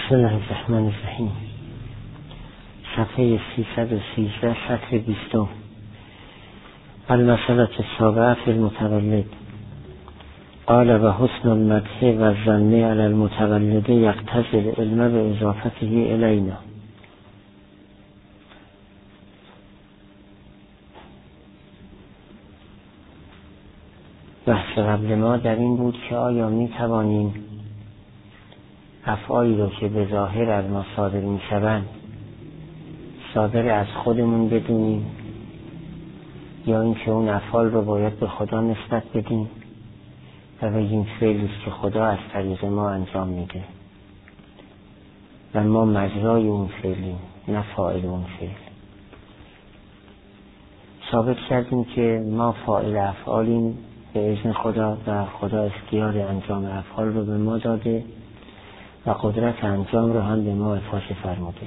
بسم الله الرحمن الرحیم. صفحه 313 سطر 20. المسألة السابعة في المتولد. قال و حسن المدح و الظن علی المتولد یقتضی العلم باضافته الینا. بحث قبل ما در این بود که آیا می توانیم افعالی رو که به ظاهر از ما صادر می شوند صادر از خودمون بدونیم یا اینکه اون افعال رو باید به خدا نسبت بدیم و بگیم فعلی است که خدا از طریق ما انجام میده و ما مجرای اون فعلیم نه فاعل اون فعل. ثابت کردیم که ما فاعل افعالیم به اذن خدا و خدا اختیار انجام افعال رو به ما داده و قدرت انجام رو هم به ما افاضه فرموده.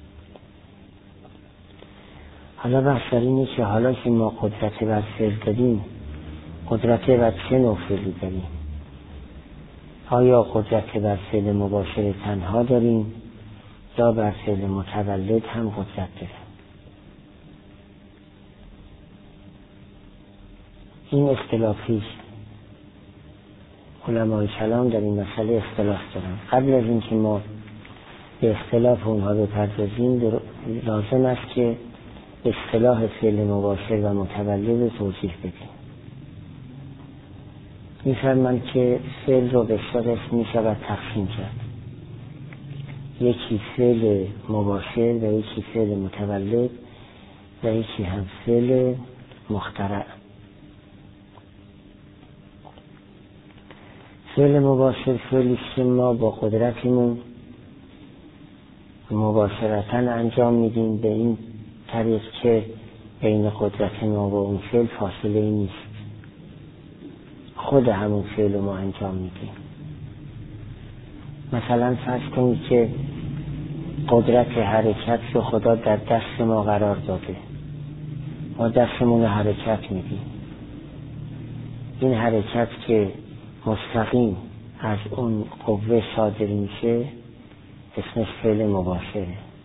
حالا بحث در اینه که حالا که ما قدرت بر فعل داریم قدرت بر چه نوع فعلی داریم؟ آیا قدرت بر فعل مباشر تنها داریم یا بر فعل متولد هم قدرت داریم؟ این اختلافی علمای کلام در این مسئله اختلاف دارن. قبل از اینکه ما به اختلاف اونها بپردازیم لازم است که اصطلاح فعل مباشر و متولد رو توضیح بدیم. می‌فرمایند که فعل رو به سه قسم می‌شود تقسیم کرد. یکی فعل مباشر و یکی فعل متولد و یکی هم فعل مخترع. فعل مباشر فعلی که ما با قدرتمون مباشرتاً انجام میدیم به این طریق که بین قدرت ما و اون فعل فاصله نیست، خود همون فعل ما انجام میدیم. مثلا فرض کنید که قدرت حرکت رو خدا در دست ما قرار داده، ما دستمون رو حرکت میدیم. این حرکت که مستقیم از اون قوه صادر میشه اسمش فعل مباشره،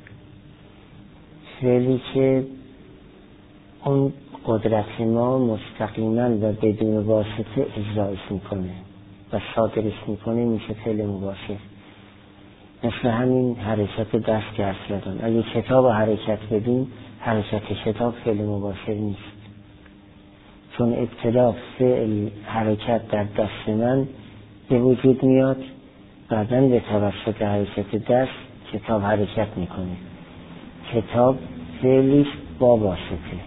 فعلی که اون قدرت ما مستقیما و بدون واسطه اجرایش میکنه و صادرش میکنه میشه فعل مباشر. مثل همین حرکت دست که عرض کردم، اگه کتاب حرکت بدیم حرکت کتاب فعل مباشر نیست، چون ابتدا فعل حرکت در دست من به وجود میاد، بعداً به توسط حرکت دست کتاب حرکت میکنه. کتاب فعلیش با واسطه،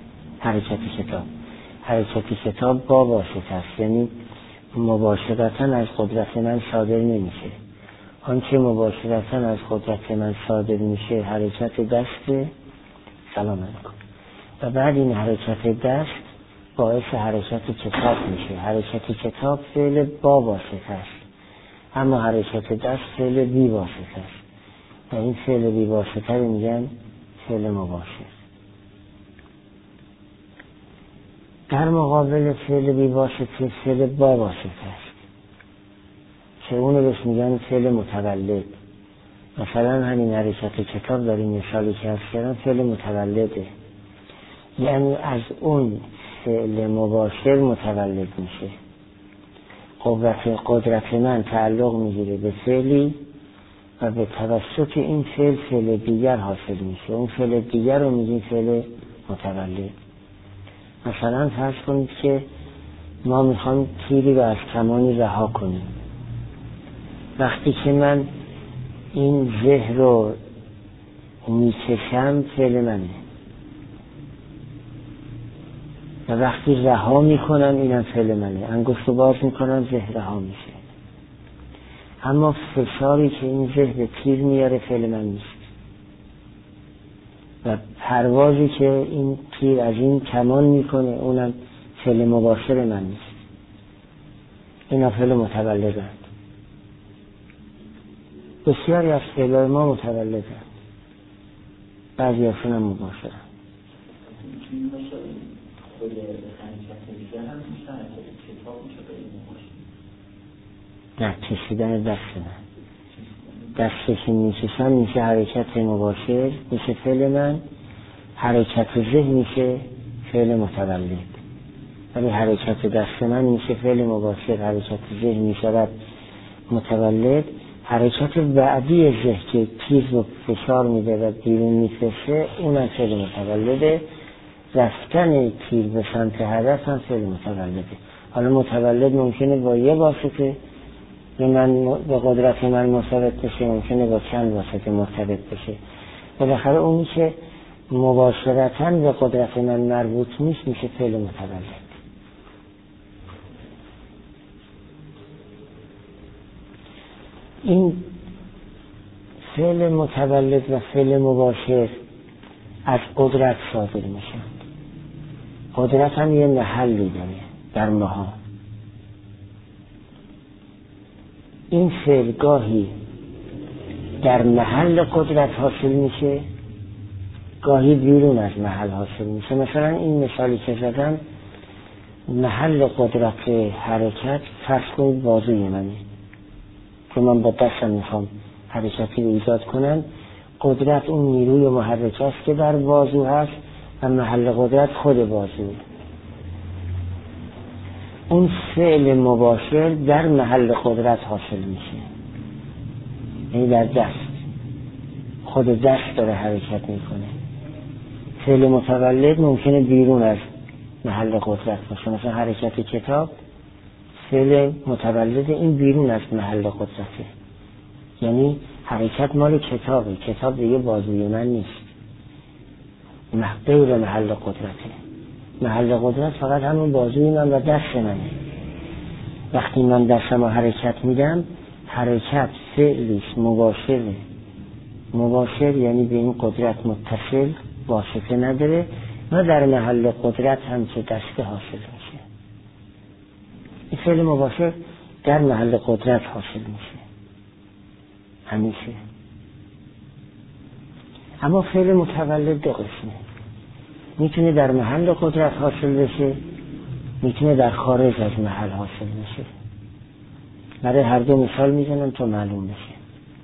حرکت کتاب با واسطه است، یعنی مباشرتاً از قدرت من صادر نمیشه. آنچه مباشرتاً از قدرت من صادر میشه حرکت دست، سلام علیکم، و بعد این حرکت دست باعث حرکت کتاب میشه. حرکت کتاب فعل با واسطه است، اما حرکت دست فعل بی واسطه است و این فعل بی واسطه رو میگن فعل مباشر. در مقابل فعل بی واسطه فعل با واسطه است که اونو بهش میگن فعل متولد. مثلا همین حرکت کتاب داریم مثالی که هست کردن فعل متولده، یعنی از اون فعل مباشر متولد میشه. قدرت من تعلق میگیره به فعلی و به توسط این فعل دیگر حاصل میشه. اون فعل دیگر رو میگیم فعل متولد. مثلا فرض کنید که ما میخوام تیری رو از کمانی رها کنیم. وقتی که من این زه رو میکشم فعل منه و وقتی رها میکنم اینم فعل منه. انگشت رو باز میکنم زه رها میشه، اما فشاری که این زه به تیر میاره فعل من نیست و پروازی که این تیر از این کمان میکنه اونم فعل مباشر من نیست. اینا فعل متولدند. بسیاری از فعلای ما متولدند، بعضی هاشون هم مباشرند. خود حرکت دیگر هم میشن کتاب میشه به این مباشر. نه، کشیدن دست نه. دسته که میکشم میشه حرکت مباشر، میشه فعل من. حرکت ذهن میشه فعل متولد. ولی حرکت دست من میشه فعل مباشر، حرکت ذهن میشود متولد. حرکت بعدی ذهن که تیر رو فشار میده و بیرون میفرسته اونم فعل متولده. رفتن تیر به سمت هدف هم فعل متولده. حالا متولد ممکنه با یه واسطه به قدرت من مرتبط بشه، ممکنه با چند واسطه مرتبط بشه. بالاخره اونی که مباشرتاً به قدرت من مربوط نیست میشه فعل متولد. این فعل متولد و فعل مباشر از قدرت صادر میشن. قدرت هم یه محلی داره در ماها. این فعل گاهی در محل قدرت حاصل میشه، گاهی بیرون از محل حاصل میشه. مثلا این مثالی که زدم محل قدرت حرکت فرض کنید بازوی منه که من با دستم میخوام حرکتی رو ایجاد کنم. قدرت اون نیروی محرک است که در بازو هست و محل قدرت خود بازوه. اون فعل مباشر در محل قدرت حاصل میشه، یعنی در دست، خود دست داره حرکت میکنه. فعل متولد ممکنه بیرون از محل قدرت باشه. مثلا حرکت کتاب فعل متولد، این بیرون از محل قدرته، یعنی حرکت مال کتابه، کتاب دیگه بازوی من نیست، غیر محل قدرته. محل قدرت فقط همون بازوی من و دست منه. وقتی من دستم رو حرکت میدم، حرکت فعلیش مباشره. مباشر یعنی به این قدرت متصل، واسطه نداره و در محل قدرت هم که دسته حاصل میشه. این فعل مباشر در محل قدرت حاصل میشه همیشه. اما فعل متولد دو قسمه، میتونه در محل قدرت حاصل بشه، میتونه در خارج از محل حاصل بشه. برای هر دو مثال میزنم تا معلوم بشه.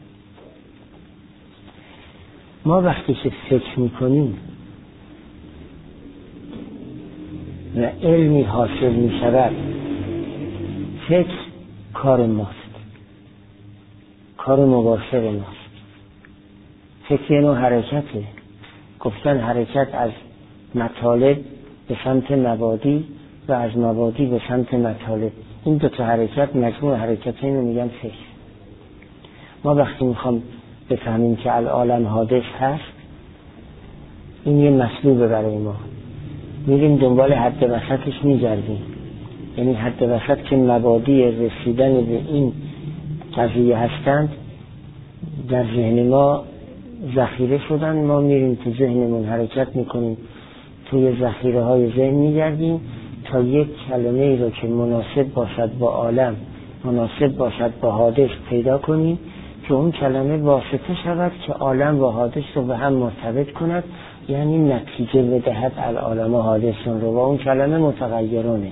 ما وقتی که فکر میکنیم و علمی حاصل میشود، فکر کار ماست، کار مباشر ماست. فکر یه نوع حرکته. گفتن حرکت از مطالب به سمت مبادی و از مبادی به سمت مطالب. این دو تا حرکت مجموع حرکت اینو میگن فکر. ما وقتی میخوام بفهمیم که العالم حادث هست، این یه مطلوبه برای ما، میریم دنبال حد وسطش میگردیم. یعنی حد وسط که مبادی رسیدن به این قضیه هستند در ذهن ما ذخیره شدن. ما میریم تو ذهنمون حرکت میکنیم، توی ذخیره های ذهن میگردیم تا یک کلمه ای رو که مناسب باشد با عالم، مناسب باشد با حادث پیدا کنیم که اون کلمه واسطه شود که عالم و حادث رو به هم مرتبط کند، یعنی نتیجه بدهد العالم و حادثون رو، و اون کلمه متغیرونه.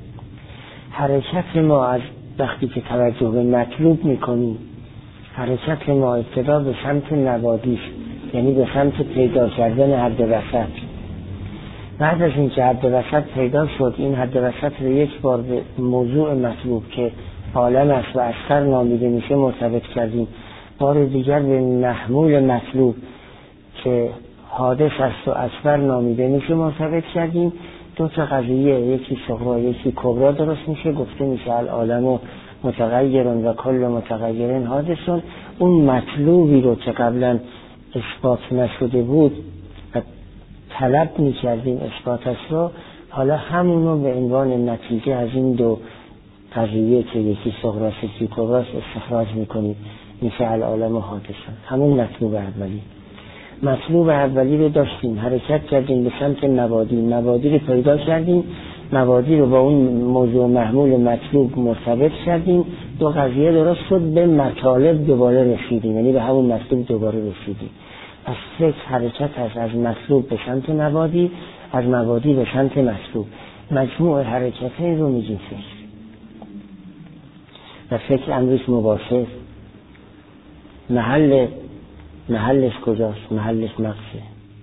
حرکت ما از وقتی که توجه به مطلوب میکنیم، حرکت ما ابتدا به سمت نوادیش، یعنی به سمت پیدا کردن حد وسط. بعد از این که حد وسط پیدا شد، این حد وسط رو یک بار به موضوع مطلوب که عالم است و اثر نامیده میشه مرتبط کردیم، بار دیگر به محمول مطلوب که حادث است و اثر نامیده میشه مرتبط کردیم. دو تا قضیه، یکی صغرا یکی کبرا درست میشه. گفته میشه العالم متغیرون و کل متغیرین حادثون. اون مطلوبی رو که قبلا اثبات نشده بود و طلب میکردیم اثباتش رو، حالا همونو به عنوان نتیجه از این دو قضیه که یکی صغرا یکی کبرا استخراج میکنیم، میشه العالم حادثون. همون مطلوب اولی. مطلوب اولی رو داشتیم، حرکت کردیم به سمت مبادی، مبادی رو پیدا کردیم، مبادی رو با اون موضوع محمول مطلوب مرتبط کردیم، دو قضیه درست شد، به مطالب دوباره رسیدیم، یعنی به همون مطلوب دوباره رسیدیم. از فکر حرکت هست از مطلوب به سمت مبادی، از مبادی به سمت مطلوب. مجموع حرکت این رو میگیم فکر. و فکر امروز مباشر. محلش کجاست؟ محلش مغزه،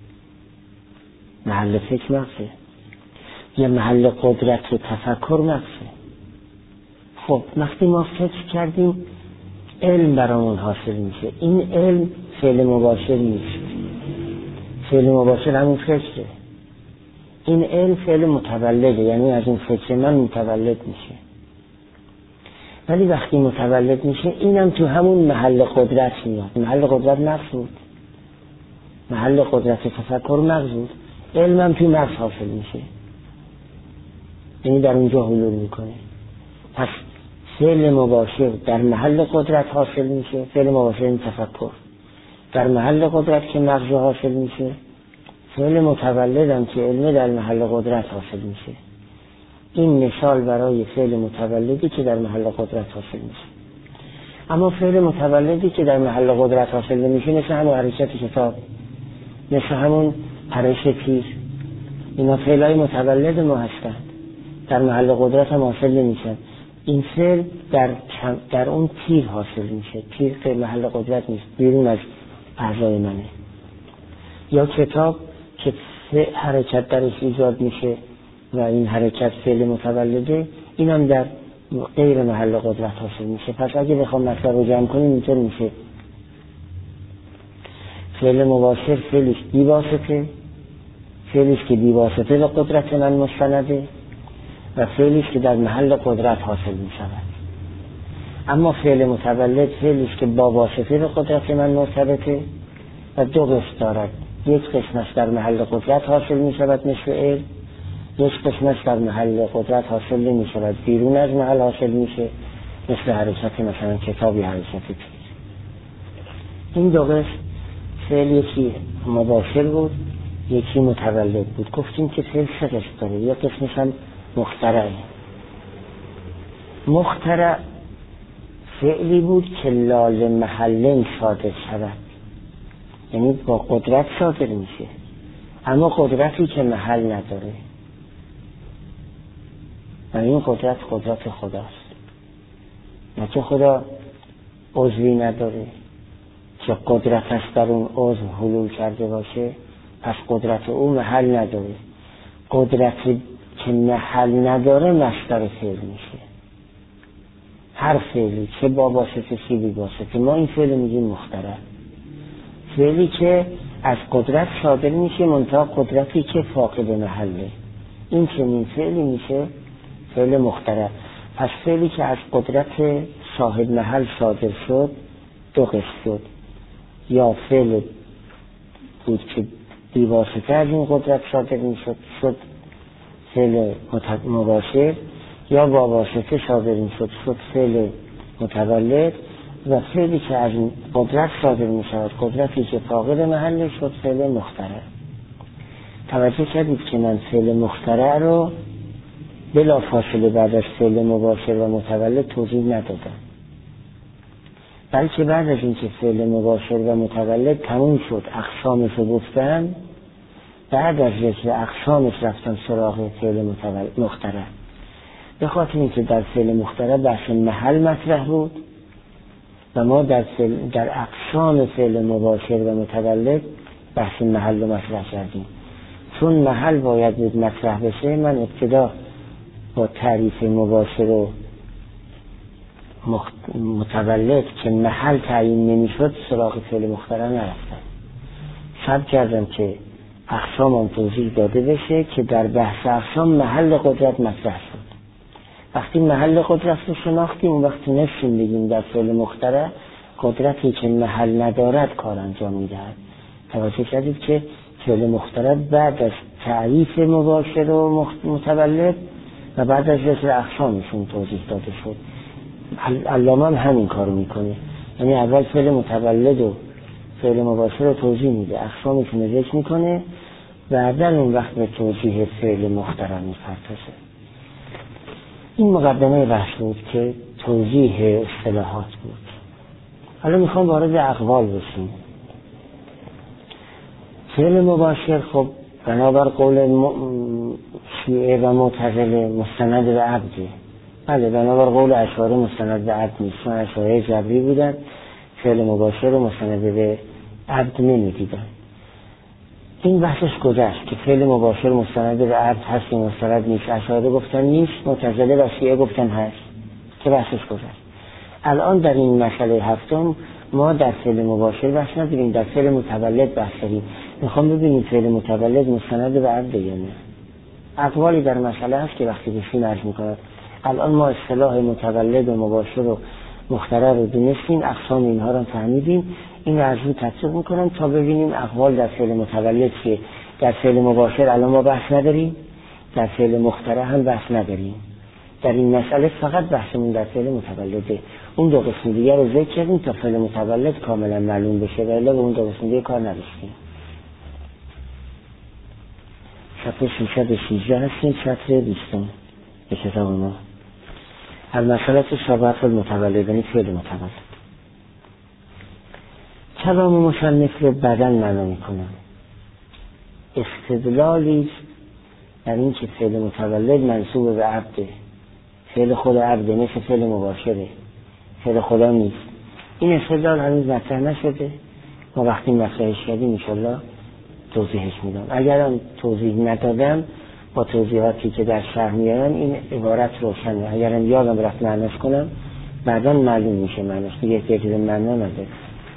محل فکر مغزه، یه محل قدرت و تفکر مغزه. خب وقتی ما فکر کردیم علم برامون حاصل میشه. این علم فعل مباشر نیست، فعل مباشر همون فکره. این علم فعل متولده، یعنی از اون فکر من متولد میشه. ولی وقتی متولد میشه اینم تو همون محل قدرت میاد. محل قدرت مغز بود، محل قدرت تفکر مغز بود. علمم تو مغز حاصل میشه، یعنی در اونجا حلول میکنه. پس فعل مباشر در محل قدرت حاصل میشه. فعل مباشر این تفکر در محل قدرت که مغز حاصل میشه. فعل متولدم که علم در محل قدرت حاصل میشه. این مثال برای فعل متولدی که در محل قدرت حاصل میشه. اما فعل متولدی که در محل قدرت حاصل نمیشه مثل همون حرکت کتاب، مثل همون پرش تیر، اینا فعلای متولد ما هستند، در محل قدرت هم حاصل نمیشن. این فعل در اون تیر حاصل میشه. تیر که محل قدرت نیست، بیرون از اعضای منه. یا کتاب که حرکت درش ایجاد میشه و این حرکت فعل متولده، اینم در غیر محل قدرت حاصل میشه. پس اگه بخوام مطلب رو جمع کنیم اینطور میشه: فعل مباشر فعلش بیواسطه، فعلش که بیواسطه به قدرت من مستنده، و فعلش که در محل قدرت حاصل میشود. اما فعل متولد فعلش که با واسطه به قدرت من مرتبطه و دو قسم دارد. یک قسمش در محل قدرت حاصل میشود مثل علم، یک قسمش در محل قدرت حاصل نمیشود، بیرون از محل حاصل میشه، مثل حرکت مثلا کتابی حرکت تیر. این دو قسم فعل یکی مباشر بود، یکی متولد بود. گفتیم که فعل سه قسم داره. یک قسمش هم مخترع. مخترع فعلی بود که لازم محل صادر شود، یعنی با قدرت صادر میشه، اما قدرتی که محل نداره. و این قدرت خداست. نه که خدا عضوی نداره که قدرتش در اون عضو حلول کرده باشه، پس قدرت او محل نداره. قدرتی که محل نداره مصدر فعل میشه. هر فعلی چه با واسطه چه بی واسطه، ما این فعل میگیم مخترع. فعلی که از قدرت صادر میشه منتها قدرتی که فاقد محله، این چنین فعلی میشه فعل مخترع. پس فعلی که از قدرت صاحب محل صادر شد دو قسم شد: یا فعل بود که بی واسطه از این قدرت صادر میشد شد فعل مباشر، یا با واسطه صادر میشد شد فعل متولد، و فعلی که از قدرت صادر میشود قدرتی که فاقد محل شد فعل مخترع. توجه کردید که من فعل مخترع رو بلا فاصله بعد از فعل مباشر و متولد توضیح ندادم، بلکه بعد از اینکه فعل مباشر و متولد تموم شد اقسامش رو گفتم، بعد از ذکر اقسامش رفتم سراغ فعل مخترع. به خاطر اینکه در فعل مخترع بحث محل مطرح بود و ما در اقسام فعل مباشر و متولد بحث محل رو مطرح کردیم. چون محل باید بود مطرح بشه، من ابتدا با تعریف مباشر و متولد که محل تعیین نمیشد سراغ فعل مخترع نرفتم. صبر کردم که اقسام توضیح داده بشه که در بحث اقسام محل قدرت مطرح شد. وقتی محل قدرت رو شناختیم اون وقت نفسیم بگیم در فعل مخترع قدرتی که محل ندارد کار انجام میدهد. توجه کردید که فعل مخترع بعد از تعریف مباشر و متولد و بعد از ذکر اقسامشون توضیح داده شد. علامه هم همین کار میکنه، یعنی اول فعل متولد و فعل مباشر رو توضیح میده، اقسامشون رو ذکر میکنه، بعدن اون وقت به توضیح فعل مخترع میپردازه. این مقدمه بحث بود که توضیح اصطلاحات بود. حالا میخوام وارد اقوال بشیم. فعل مباشر خب بنابر قول شیعه و معتزله مستند به عبده. بله، بنابر قول اشاعره مستند به عبد نیست، چون اشاعره جبری بودن. فعل مباشر رو مستند به عبد نمیدیدن. این بحثش گذشت که فعل مباشر مستند به عبد هست یا مستند نیست. اشاعره گفتن نیست، معتزله و شیعه گفتن هست، که بحثش گذشت. الان در این مسئله هفتم ما در فعل مباشر بحث نداریم، در فعل متولد بحث داریم. میخوام ببینیم فعل متولد مستند به عبد یا نه. اقوالی در مسئله هست که وقتی بشین عرض میکنند. الان ما اصطلاح متولد و مباشر و مخترع رو دونستیم، اقسام اینها رو فهمیدیم. این رو از رو تطبیق میکنم تا ببینیم اقوال در فعل متولد چیه. در فعل مباشر الان ما بحث نداریم، در فعل مخترع هم بحث نداریم. در این مسئله فقط بحثمون در فعل متولده. اون دو قسم دیگر رو ذکر کردیم تا فعل متولد کاملا معلوم بشه، ولی به اون دو قسم دیگر کار نداشتیم. صفحه 313 هستیم، سطر 20 به کتاب ما. المسئله شبه المتولد، یعنی فعل متولد. کلام مصنف رو بدن معنا میکنم. استدلالی در این که فعل متولد منصوب به عبده، فعل خود عبده، مثل فعل مباشره، فعل خدا نیست. این استدلال هنوز مطرح نشده، ما وقتی مطرحش کردیم انشالله توضیحش میدم. اگرم توضیح ندادم با توضیحاتی که در شرح میارم این عبارت روشنه. اگرم یادم رفت معناش کنم بعدا معلوم میشه معناش، دیگه احتیاجی به معنا نداره.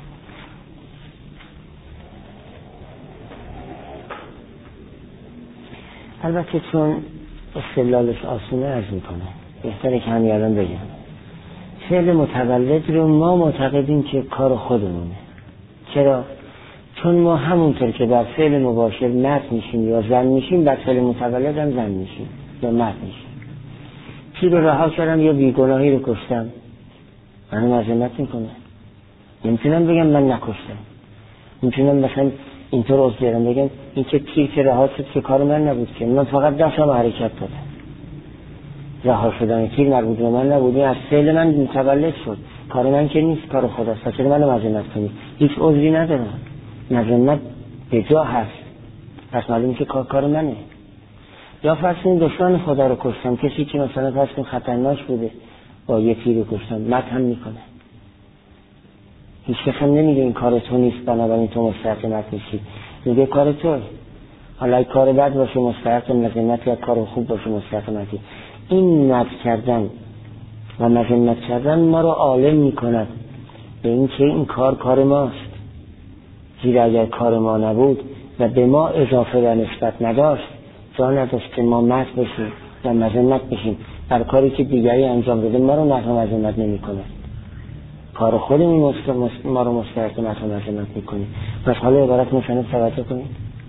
البته چون استدلالش آسونه عرض میکنه، بهتره که همین الان بگم. فعل متولد رو ما معتقدیم که کار خودمونه. چرا؟ چون ما همونطور که در فعل مباشر مرد میشیم یا زن میشیم، در فعل متولد هم زن میشیم یا مرد میشیم. چی رو رها کردم یا بیگناهی رو کشتم، منو مذمت میکنه. نمیتونم بگم من نکشتم، میتونم مثلا اینطور از بیارم بگم این که تیر که رها شد که کار من نبود، که من فقط دستم حرکت دادم. رها شدن تیر مربوط به من نبود، از فعل من متولد شد، کار من که نیست، کار خداست. چرا منو مذمت کنی؟ هیچ عذری ندارم، مذمت به جا هست، پس معلومه که کار منه. یا فرض کنید دشمن خدا رو کشتم، کسی که مثلا فرض کنید خطرناک بوده، با یه تیر کشتم، مدح میکنه. هیچ کس هم نمیگه این کار تو نیست بنابراین تو مستحق نمیشی، میگه کار توه. حالا کار بد باشه مستحق مذمت یا کار خوب باشه مستحق مذمت. این مدح کردن و مذمت کردن ما رو عالم میکند به این که این کار ماست. زیرا اگر کار ما نبود و به ما اضافه و نسبت نداشت، جا نداشت که ما مدح بشیم و مذمت بشیم. بر کاری که دیگری انجام بده ما رو مدح و مذمت نمیکنه، کار خودمون ما رو مستحق مدح و مذمت میکنه. پس حالا عبارت مصنف توجه کنید.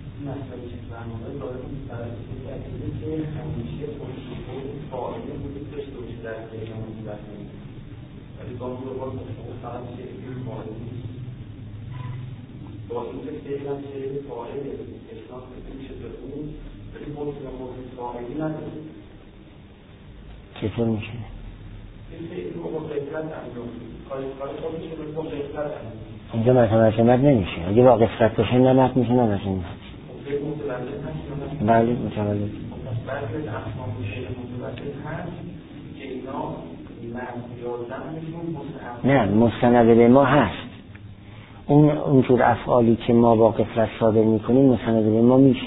با این که دیگران شده فاعل اسلام میشه به اون ولی مطلق فاعلی نداره. چطور میشه؟ اینجا مذمت نمیشه. اگه با قفلت باشه نه مد میشه نه مذمت. بله متولد. بعضی اقسام متولد هست که اینا نه مستند به ما هست. اونجور افعالی که ما با قفلت صادر میکنیم مستند به ما میشه،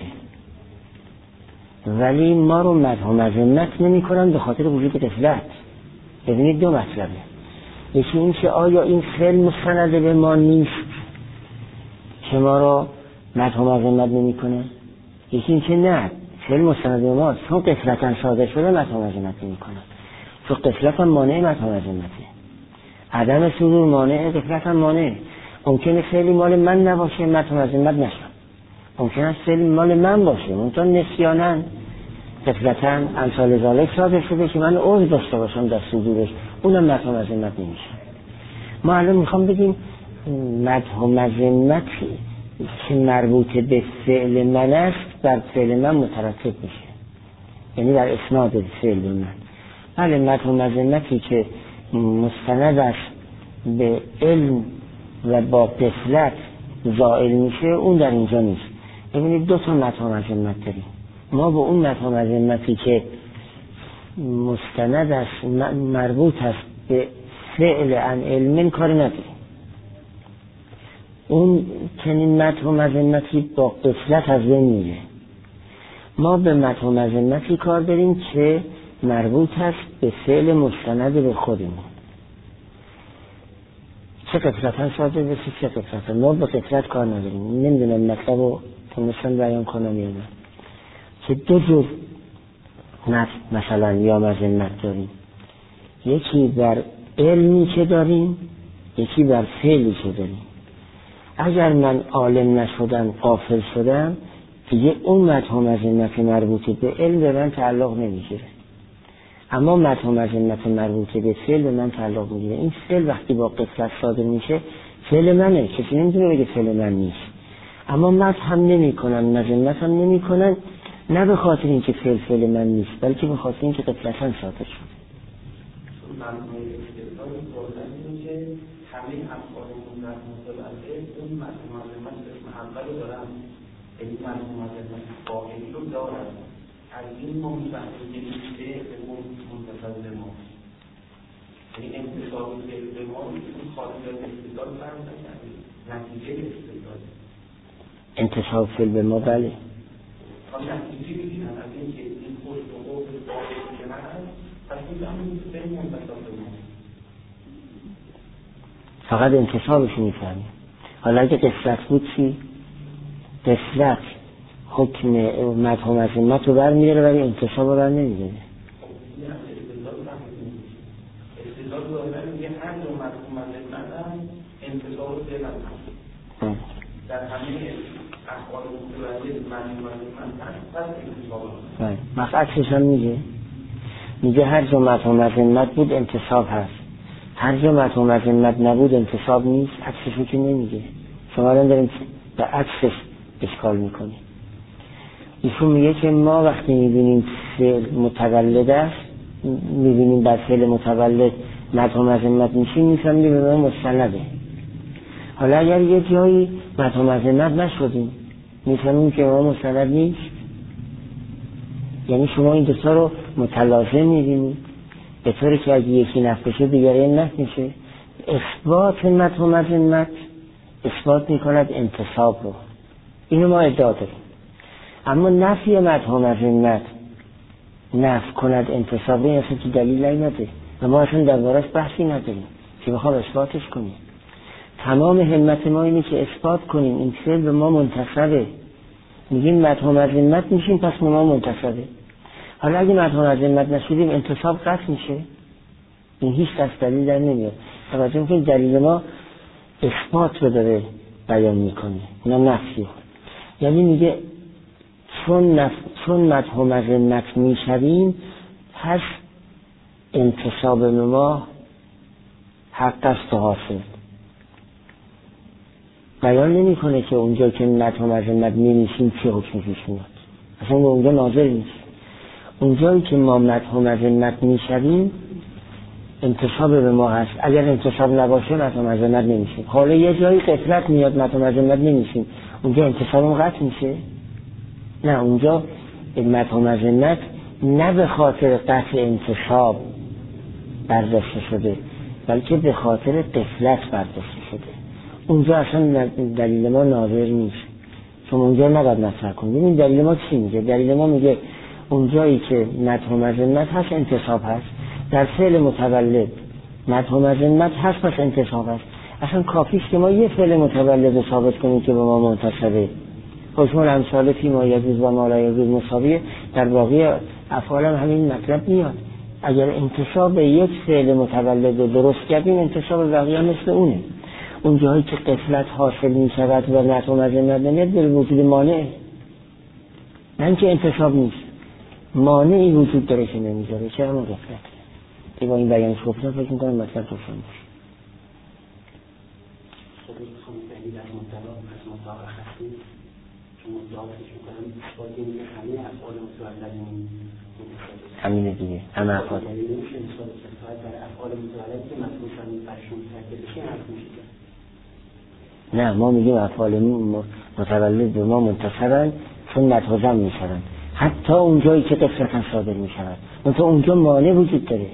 ولی ما رو مدح و مذمت نمیکنن به خاطر وجود قفلت. ببینید دو مطلبه. یکی این که آیا این فعل مستند به ما نیست که ما رو مدح و مذمت نمیکنه، یکی این که نه فعل مستند به ما چون قفلتا صادر شده مدح و مذمت نمیکنه. چون قفلت هم مانع مدح و مذمته، عدم صدور مانع، قفلت هم مانع. ممکنه فعلی مال من نباشه مدح و مذمت نشم، ممکنه فعلی مال من باشه منتها نسیاناً قفلتاً امثال ذالک صادر شده که من عذر داشته باشم در صدورش، اونم مدح و مذمت نمیشه. ما الان میخوام بگیم مدح و مذمت که مربوط به فعل من است بر فعل من مترتب میشه، یعنی در اسناد فعل من. بله مدح و مذمتی که مستند است به علم و با قفلت زائل میشه اون در اینجا نیست. ببینید دو تا مدح و مذمت داریم. ما با اون مدح و مذمتی که مستند است مربوط است به فعل عن علم کاری نداریم. اون چنین مدح و مذمتی با غفلت از بین میره. ما به مدح و مذمتی کار داریم که مربوط است به فعل مستند به خودمون. چه غفلتاً صادر بشه چه غفلتاً، ما به غفلت کار نداریم. نمیدونم مطلب رو تونستم بیان کنم یا نه. که دو جور مدح مثلا یا مذمت داریم، یکی بر علمی که داریم، یکی بر فعلی که داریم. اگر من عالم نشدم، غافل شدم، دیگه اون مدح و مذمت مربوط به علم به من تعلق نمیگیره، اما مدح و مذمت مربوط به فعل به من تعلق میگیره. این فعل وقتی با غفلت صادر میشه فعل منه، کسی نمیتونه بگه فعل من نیست. اما مدح هم نمیکنن، مذمت هم نمیکنن، نه به خاطر اینکه فعل من نیست، بلکه به خاطر اینکه غفلتاً صادر شد. همه افعالمون در متبعه اون مدح و مذمت اسم اول رو دارن، این مدح و مذمت فاعلی رو دارن. از این ما میفهمیم که این فعل به منتصب به ما، یعنی انتصاب فعل به ما این خارج از استدلال فرق نکرده، نتیجه استدلال انتصاب فعل به ما. بله نتیجه بگیرن از این که این خود و خود فاعلی که من هست، پس این همون فعل منتصب به ما، فقط انتصابش میفهمیم. حالا اگه قفلت بود چی؟ قفلت حکم مدح و مذمت رو بر میاره ولی انتصاب رو بر نمیداره. استدلال رو میگه هر دو مدح و مذمت هم انتصاب رو دارن در همه افعال متولد مدح و مذمت پس انتصاب رو مثلا عکسش هم میگه هر جا مدح و مذمت بود انتصاب هست، هر جا مدح و مذمت نبود انتصاب نیست. عکسش که نمیگه. شما الان داریم به عکسش اشکال میکنیم. ایشون میگه که ما وقتی میبینیم فعل متولد است، میبینیم بر فعل متولد مدح و مذمت میشیم، میفهمیم به ما مستنده. حالا اگر یه جایی مدح و مذمت نشدیم، میفهمیم که ما مستند نیست. یعنی شما این دوتا رو متلازم میبینید، به طوری که اگه یکی نفی بشه دیگری نفی میشه. اثبات مدح و مذمت اثبات میکند انتصاب رو، اینو ما ادعا داریم. اما نفی مدح و مذمت نفی کند انتصاب رو، این اصلا که دلیل نیامده و ما اصلا دربارش بحثی نداریم که بخوام اثباتش کنیم. تمام همت ما اینه که اثبات کنیم این فعل به ما منتصبه. میگیم مدح و مذمت میشیم پس به ما منتصبه. حالا اگه مدح و مذمت نشدیم انتصاب قطع میشه. این هیچ از دلیل در نمیاد. توجه کنید دلیل ما اثبات رو داره بیان میکنه نه نفی. یعنی میگه چون مدح و مذمت میشویم پس انتصاب ما حق است و حاصل. بیان نمیکنه که اونجا که مدح و مذمت نمیشیم چه حکمی پیش میاد، اصلا به اونجا ناظر نیست. اونجایی که ما مدح و مذمت میشویم انتصاب به ما هست. اگر انتصاب نباشه مدح و مذمت نمیشیم. حالا یه جایی غفلت میاد مدح و مذمت نمیشیم، اونجا انتصابم قطع میشه؟ نه، اونجا مدح و مذمت نه به خاطر قطع انتصاب برداشته شده بلکه به خاطر غفلت برداشته شده. اونجا اصلا دلیل ما ناظر نیست، چون اونجا نباید مطرح کنیم. ببین دلیل ما چی میگه؟ دلیل ما میگه اونجایی که مدح و مذمت هست انتصاب هست. در فعل متولد مدح و مذمت هست پس انتصاب هست. اصلا کافیست که ما یه فعل متولد رو ثابت کنیم که به ما منتصبه. حکم الامثال فی ما یجوز و ما لا یجوز مساویه، در باقی افعال هم همین مطلب میاد. اگر انتصاب یک فعل متولد رو درست کردیم انتصاب بقیه مثل اونه. اون جایی که غفلت حاصل می شود و مدح و مذمت نمیاد به وجود مانع، نه اینکه انتصاب نیست، مانعی وجود داره که نمیذاره. چه همون غفلت که با این بیانش گفتم فکر میکنم مطلب روشن باشه. همینه دیگه، همه افعال نه، ما میگیم افعال متولد به ما منتصبن چون مدح میشن، حتی اونجایی که غفلت صادر میشن، منتها اونجا مانع وجود داره.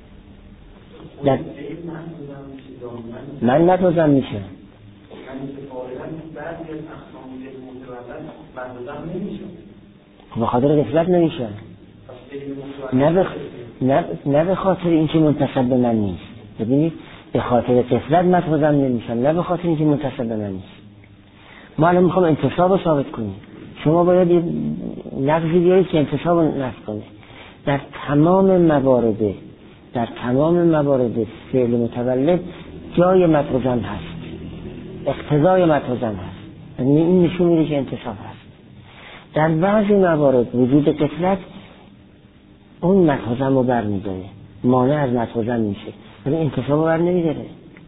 من مدح میشه فارغاً بعضی از اقسام متولد بردازم نمیشه. به خاطر غفلت نمیشه. نه به خاطر اینکه منتسب به من نیست. ببینید به خاطر غفلت مطلوبم نمیشم، نه به خاطر اینکه منتسب به من نیست. ما الان میخوام انتصاب رو ثابت کنیم. شما باید یه لفظی بیارید که انتصاب رو نفی کنه. در تمام موارد فعل متولد جای مطلوبم هست، اقتضای مطلوبم هست. یعنی این نشون میده که انتصاب هست. در بعضی موارد وجود غفلت اون مطلوبم رو برمیداره، مانع از مطلوبم میشه، ولی انتصاب رو بر نمیداره.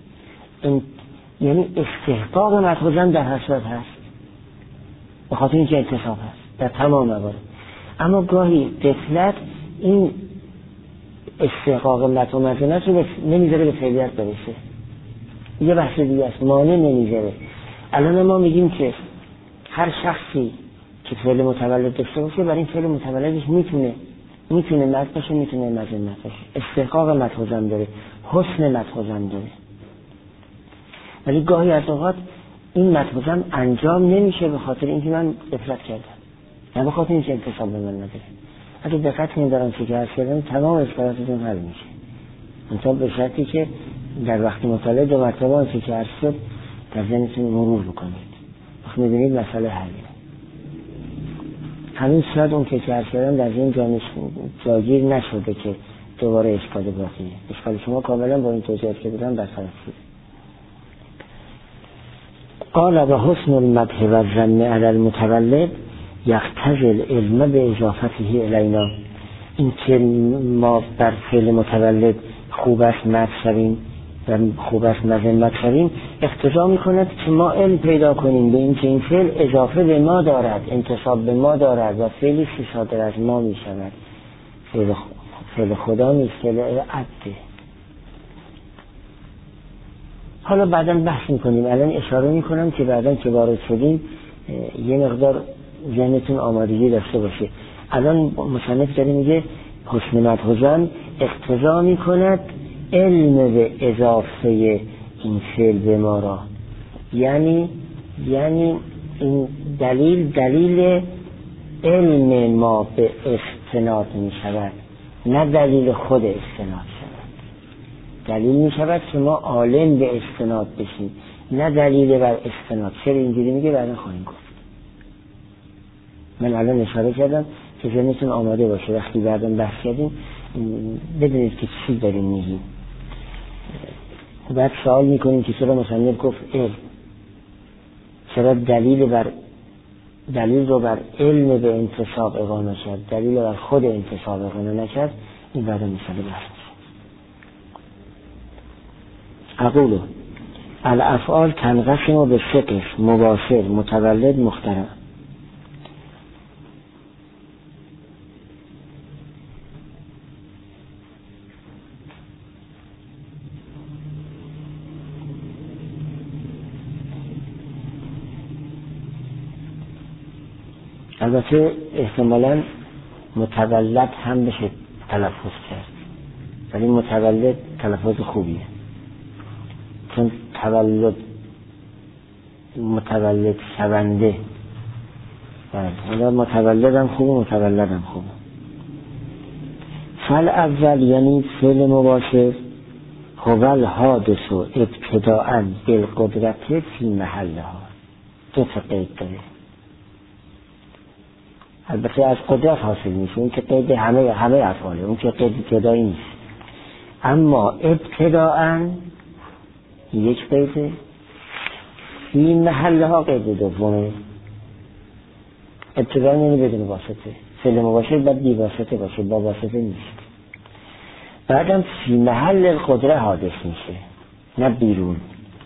یعنی استحقاق مطلوبم در هر صورت هست به خاطر اینکه انتصاب هست در تمام موارد. اما گاهی غفلت این استحقاق مطلوبم رو نمیذاره به فعلیت برسه. یه بحث دیگه است، مانع نمیذاره. الان ما میگیم که هر شخصی که فعل متولد داشته باشه برای این فعل متولدش میتونه مد باشه، میتونه مذمت باشه، استحقاق مطلوبم داره، حسن مطلوبم داره. ولی گاهی از اوقات این مطلوبم انجام نمیشه به خاطر اینکه من غفلت کردم، نه به خاطر اینکه انتصاب به من نداره. اگه دقت کنید دارم چه که هست کردم تمام اشکالاتتون حل میشه، منطقه به شرطی که در وقت مطالعه دو مرتبه آنچه که هست شد در ذهنتون مرور بکنید. وقت میبینید مسئله حلیه. همین شاید اون که هست کردم در ذهن جاگیر نشده که دوباره اشکال باقیه. اشکال شما کاملا با این توضیحات که بودم برطرف شد. قال و حسن المدح و الظن علی المتولد یقتضی العلم به اضافته الینا. این که ما بر فعل متولد خوب است مدح شویم و خوب است مذمت شویم اقتضا میکند که ما علم پیدا کنیم به این که این فعل اضافه به ما دارد، انتصاب به ما دارد و فعلی که صادر از ما میشود. فعل خدا نیست، فعل عبده. حالا بعدا بحث میکنیم. الان اشاره میکنم که بعدا که وارد شدیم یه مقدار ذهنتون آمادگی داشته باشه. الان مصنف داره میگه حسن مدح و ظن اقتضا میکند علم به اضافه این فعل به ما را، یعنی این دلیل علم ما به استناد میشود، نه دلیل خود استناد شود. دلیل میشود که ما عالم به استناد بشیم، نه دلیل بر استناد. چرا اینجوری میگه بعدا خواهیم گفت. من الان اشاره کردم که ذهنتون آماده باشه وقتی بعدا بحث کردیم بدونید که چی داریم میگیم. بعد سوال میکنیم که چرا مصنف گفت علم، چرا دلیل رو بر علم به انتصاب اقامه کرد، دلیل بر خود انتصاب اقامه نکرد. این بعدا مثال بحث. اقولو الافعال تنقسم به سه قسم: مباشر، متولد، مخترع. البته احتمالاً متولد هم بشه تلفظ کرد، ولی متولد تلفظ خوبیه، چون متولد شونده. بله، متولد هم خوبه، متولد هم خوبه. فعل اول یعنی فعل مباشر هو الحادث ابتداءً بالقدرت فی محلها. دو تا قید داره. البته از قدرت حاصل میشه، اون که قید همه افعاله، اون که قید ابتدایی نیست. اما ابتداءً یک قیده، فی محلها قید دومه. ابتداء یعنی بدون واسطه. فعل مباشر باید بی واسطه باشه، با واسطه نیست. بعدم فی محل القدره حادث میشه، نه بیرون.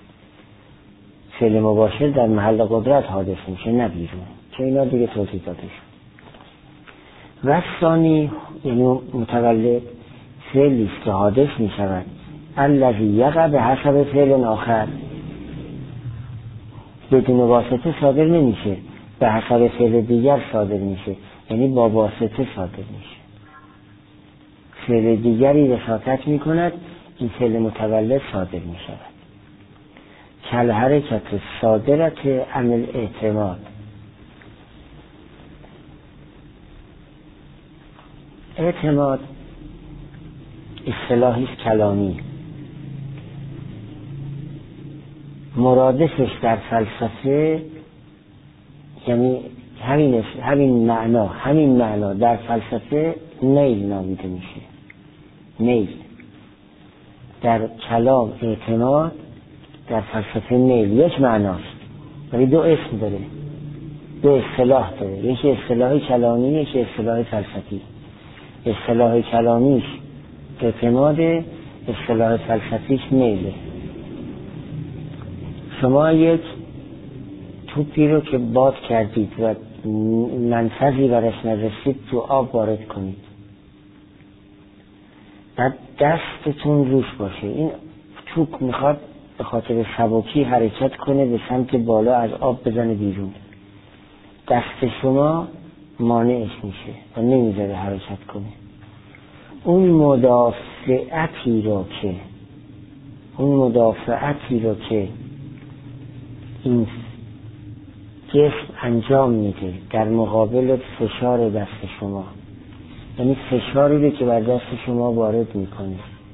فعل مباشر در محل قدرت حادث میشه، نه بیرون، که اینا دیگه توضیح داده شد. و ثانی یعنی متولد فعلی است که حادث میشود الذی یقع به حسب فعل آخر، بدون واسطه صادر نمیشه، به حسب فعل دیگر صادر میشه، یعنی با واسطه صادر میشه. فعل دیگری وساطت میکند، این فعل متولد صادر میشود. کل حرکت صادرت عن الاعتماد. اعتماد اصطلاحی کلامی، مرادفش در فلسفه یعنی همین معنا در فلسفه میل نامیده میشه. میل در کلام اعتماد، در فلسفه میل یک معناست ولی دو اسم داره، دو اصطلاح داره، یکی اصطلاح کلامی، یکی اصطلاح فلسفی. اصطلاح کلامیش اعتماد، اصطلاح فلسفیش میله. شما یک توپی رو که باد کردید و منفذی برش نرسید تو آب وارد کنید، بعد دستتون روش باشه. این توپ میخواد به خاطر سبکی حرکت کنه به سمت بالا، از آب بزنه بیرون. دست شما مانعش میشه و نمیذاره حرکت کنه. اون مدافعتی رو که این جسم انجام میده در مقابل فشار دست شما، یعنی فشاری رو که بر دست شما وارد میکنه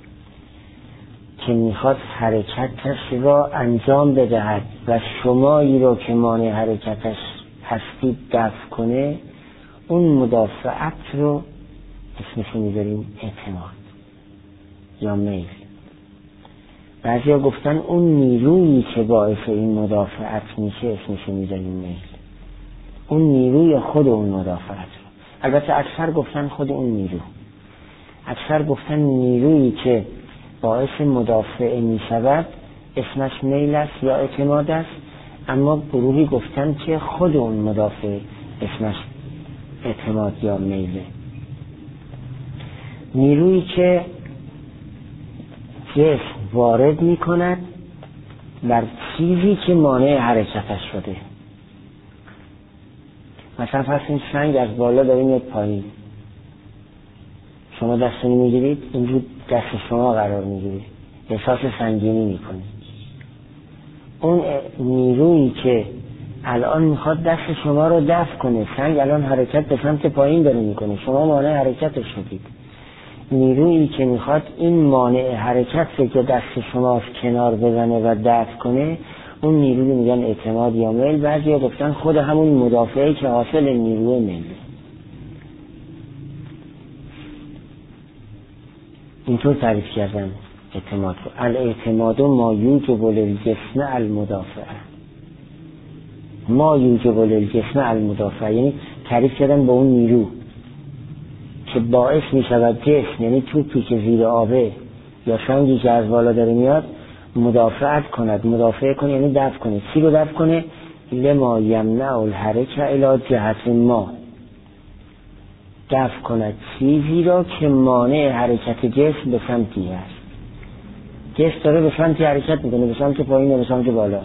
که میخواد حرکتش را انجام بدهد و شمایی رو که مانع حرکتش هستید دفع کنه، اون مدافعت رو اسمشو میذاریم اعتماد یا میل. بعضیا گفتن اون نیرویی که باعث این مدافعت میشه اسمشو میذاریم میل. اون نیروی خود اون مدافعت رو، البته اکثر گفتن خود اون نیرو، اکثر گفتن نیرویی که باعث مدافع میشود اسمش میل است یا اعتماد است، اما گروهی گفتن که خود اون مدافع اسمش اعتماد یا میله. نیرویی که جسم وارد می کند بر چیزی که مانع حرکتش شده. مثلا فرض کنید سنگ از بالا داره میاد پایین، شما دستونی میگیرید، اینجور دست شما قرار میگیرید، احساس سنگینی میکنید. اون نیرویی که الان میخواد دست شما رو دفع کنه، سنگ الان حرکت به سمت پایین داره میکنه، شما مانع حرکتش شدید. نیرویی که میخواد این مانع حرکت رو که دست شماست کنار بزنه و دفع کنه، اون نیروی میگن اعتماد یا میل. بعضیا گفتن خود همون مدافعی که حاصل نیروی میل. اینطور تعریف کردن اعتماد رو. الاعتماد ما یوجب للجسم المدافعه. ما یوجب للجسم المدافعه یعنی تعریف کردن با اون نیرو که باعث می شود جسم، یعنی توپی که زیر آبه یا سنگی که از بالا داره میاد، مدافعت کند. مدافع کنه یعنی دفع کنه. چی رو دفع کنه؟ لما یمنع الحرکه الی جهت ما. دفع کند چیزی را که مانع حرکت جسم به سمتی است. جسم داره به سمتی حرکت میکنه، به سمت پایین و به سمت بالا.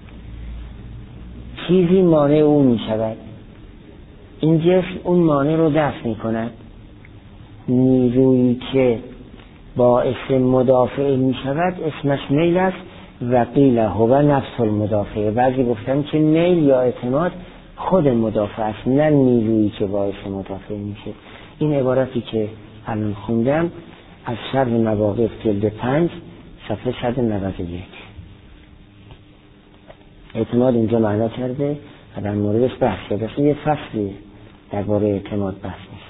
چیزی مانع او می شود، این جسم اون مانع رو دفع می کند. نیرویی که باعث مدافع می شود اسمش میل است و قیل هو نفس المدافع. بعضی گفتن که میل یا اعتماد خود مدافع است، نه نیرویی که باعث مدافع میشه. این عبارتی که الان خوندم از شرح مواقف جلد 5 صفحه 191. اعتماد اینجا معنا کرده و در موردش بحث کرده. اصلا یه فصلی درباره اعتماد بحث میشه.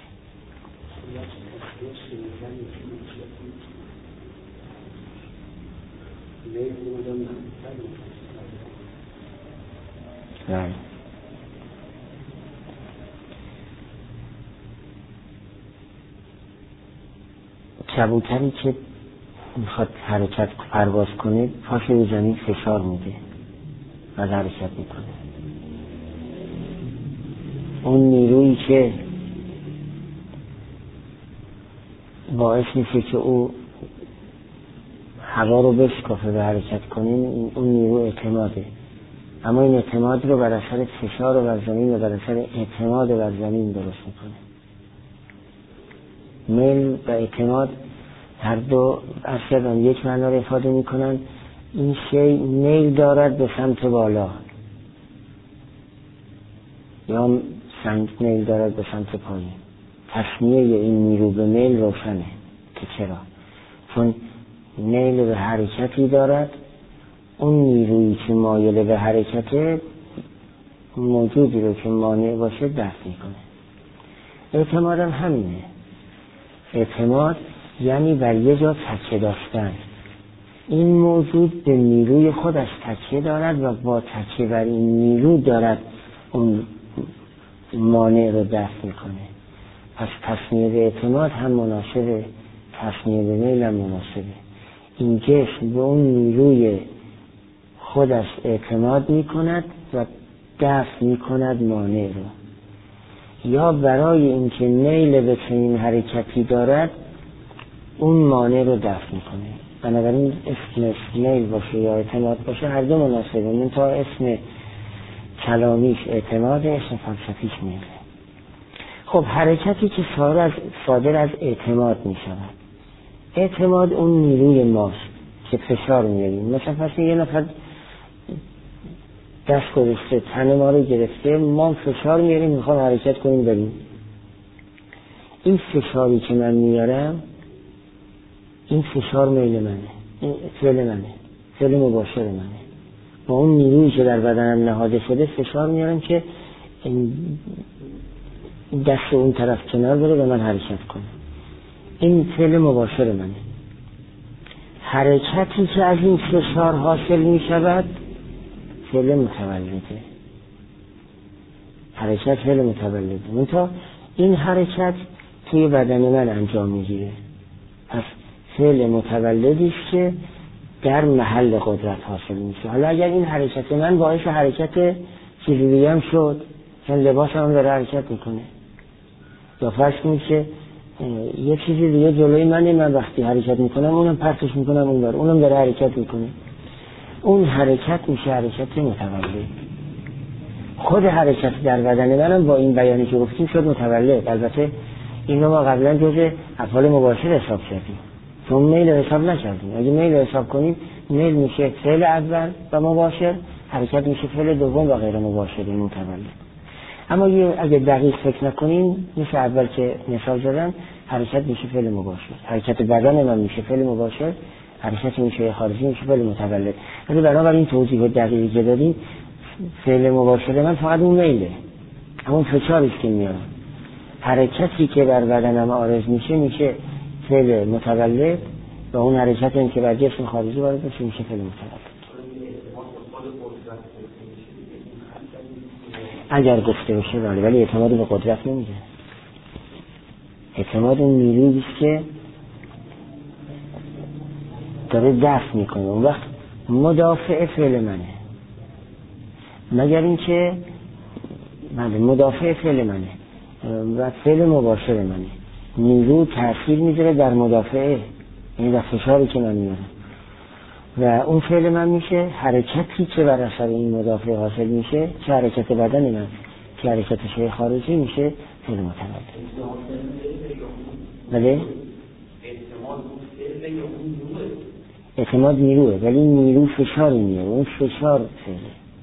کبوتری که میخواد حرکت پرواز کنه پاش رو زمین فشار میده و حرکت میکنه. اون نیرویی که باعث میشه که او هوا رو بشکافه و حرکت کنه، اون نیرو اعتماده. اما این اعتماد رو بر اثر فشار بر زمین و بر اثر اعتماد بر زمین درست میکنه. میل و اعتماد هر دو اصلا یک معنا رو افاده میکنن، این شی میل دارد به سمت بالا یا میل دارد به سمت پایین. تصمیه این نیرو به میل روشنه که چرا؟ چون میل به حرکتی دارد، اون نیرویی که مایل به حرکته موجودی رو که مانع باشه دفع میکنه. اعتماد هم همینه. اعتماد یعنی بر یه جا تکیه داشتن. این موجود به نیروی خودش تکیه دارد و با تکیه بر این نیرو دارد اون مانع رو دفع میکنه. پس تصمیه به اعتماد هم مناسبه، تصمیه به میل هم مناسبه. این جسم به اون نیروی خودش اعتماد میکند و دفع میکند مانع رو، یا برای اینکه میل به چنین حرکتی دارد اون مانع رو دفع میکنه. بنابراین اسم میل باشه یا اعتماد باشه هر دو مناسبه. من تا اسم کلامیش اعتماد، اسم فلسفیش میله. خب حرکتی که صادر از اعتماد میشود، اعتماد اون نیروی ماست که فشار میاریم. مثلا پس یه نفر دست گذاشته تن ما رو گرفته، ما فشار میاریم میخوام حرکت کنیم بریم. این فشاری که من میارم، این فشار میل منه، این فعل منه، فعل مباشر منه. با اون نیرویی که در بدنم نهاده شده فشار میارم که دست اون طرف کنار بره و من حرکت کنم. این فعل مباشر منه. حرکتی که از این فشار حاصل میشود فعل متولده. حرکت فعل متولده. منتها این حرکت توی بدن من انجام میگیره. پس فعل متولدی است که در محل قدرت حاصل میشه. حالا اگر این حرکت من باعث حرکت چیزی دیگه هم شد، چون لباس هم داره حرکت میکنه، یا فرض کنید که یه چیزی دیگه جلوی من وقتی حرکت میکنم اونم پرتش میکنم اون داره، اونم داره حرکت میکنه، اون حرکت میشه حرکت متولد. خود حرکت در بدن منم با این بیانی که گفتیم شد متولد. البته اینو ما قبلا جزء افعال مباشر حساب کردیم، چون میل حساب نکردیم. اگه میل حساب کنیم، میل میشه فعل اول و مباشر، حرکت میشه فعل دوم و غیر مباشر متولد. اما اگه دقیق فکر نکنیم، مثل اول که مثال زدم، حرکت میشه فعل مباشر، حرکت بدن من میشه فعل مباشر، حرکت میشه خارجی میشه فعل متولد. ولی بنابراین توضیح دقیقی که دادیم، فعل مباشر من فقط اون میله، همون فشاری که میارم. حرکتی که بر بدنم عارض میشه فعل متولد و اون حرکتی که بر جسم خارجی وارد میشه فعل متولد. اگر گفته بشه ولی اعتماد به قدرت نمیگه. اعتماد اون نیرویی است که داره دفع میکنه، اون وقت مدافع فعل منه، مگر اینکه مدافع فعل منه و فعل مباشر منه. نیرو تأثیر میذاره در مدافعه، یعنی در فشاری که من میارم، و اون فعل من میشه حرکتی که بر اثر این مدافع حاصل میشه، چه حرکت بدن من که حرکت شیء خارجی میشه فعل متولد. بله؟ اعتماد نیروه، ولی نیرو فشاری میاره، اون فشار فعله.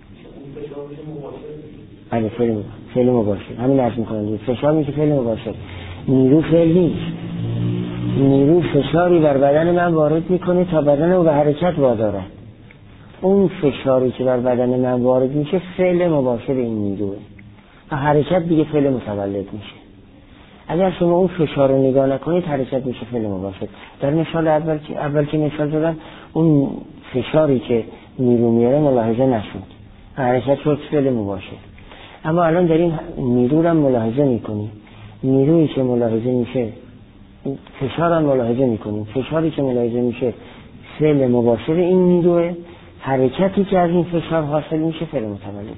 بله فعل مباشر، همین عرض میکنم، فشار میشه فعل مباشر، نیرو فعل نیست. نیرو فشاری بر بدن من وارد میکنه تا بدن رو به حرکت واداره. اون فشاری که بر بدن من وارد میشه فعل مباشر این نیروه و حرکت دیگه فعل متولد میشه. اگر شما اون فشار رو نگاه نکنید، حرکت میشه فعل مباشر. در مثال اول که مثال زدم، اون فشاری که نیرو میاره ملاحظه نشد، حرکت شد فعل مباشر. اما الان داریم نیرو رو ملاحظه میکنیم. نیرویی که ملاحظه میشه، فشار هم ملاحظه میکنیم. فشاری که ملاحظه میشه فعل مباشر این نیروه، حرکتی که از این فشار حاصل میشه فعل متولده.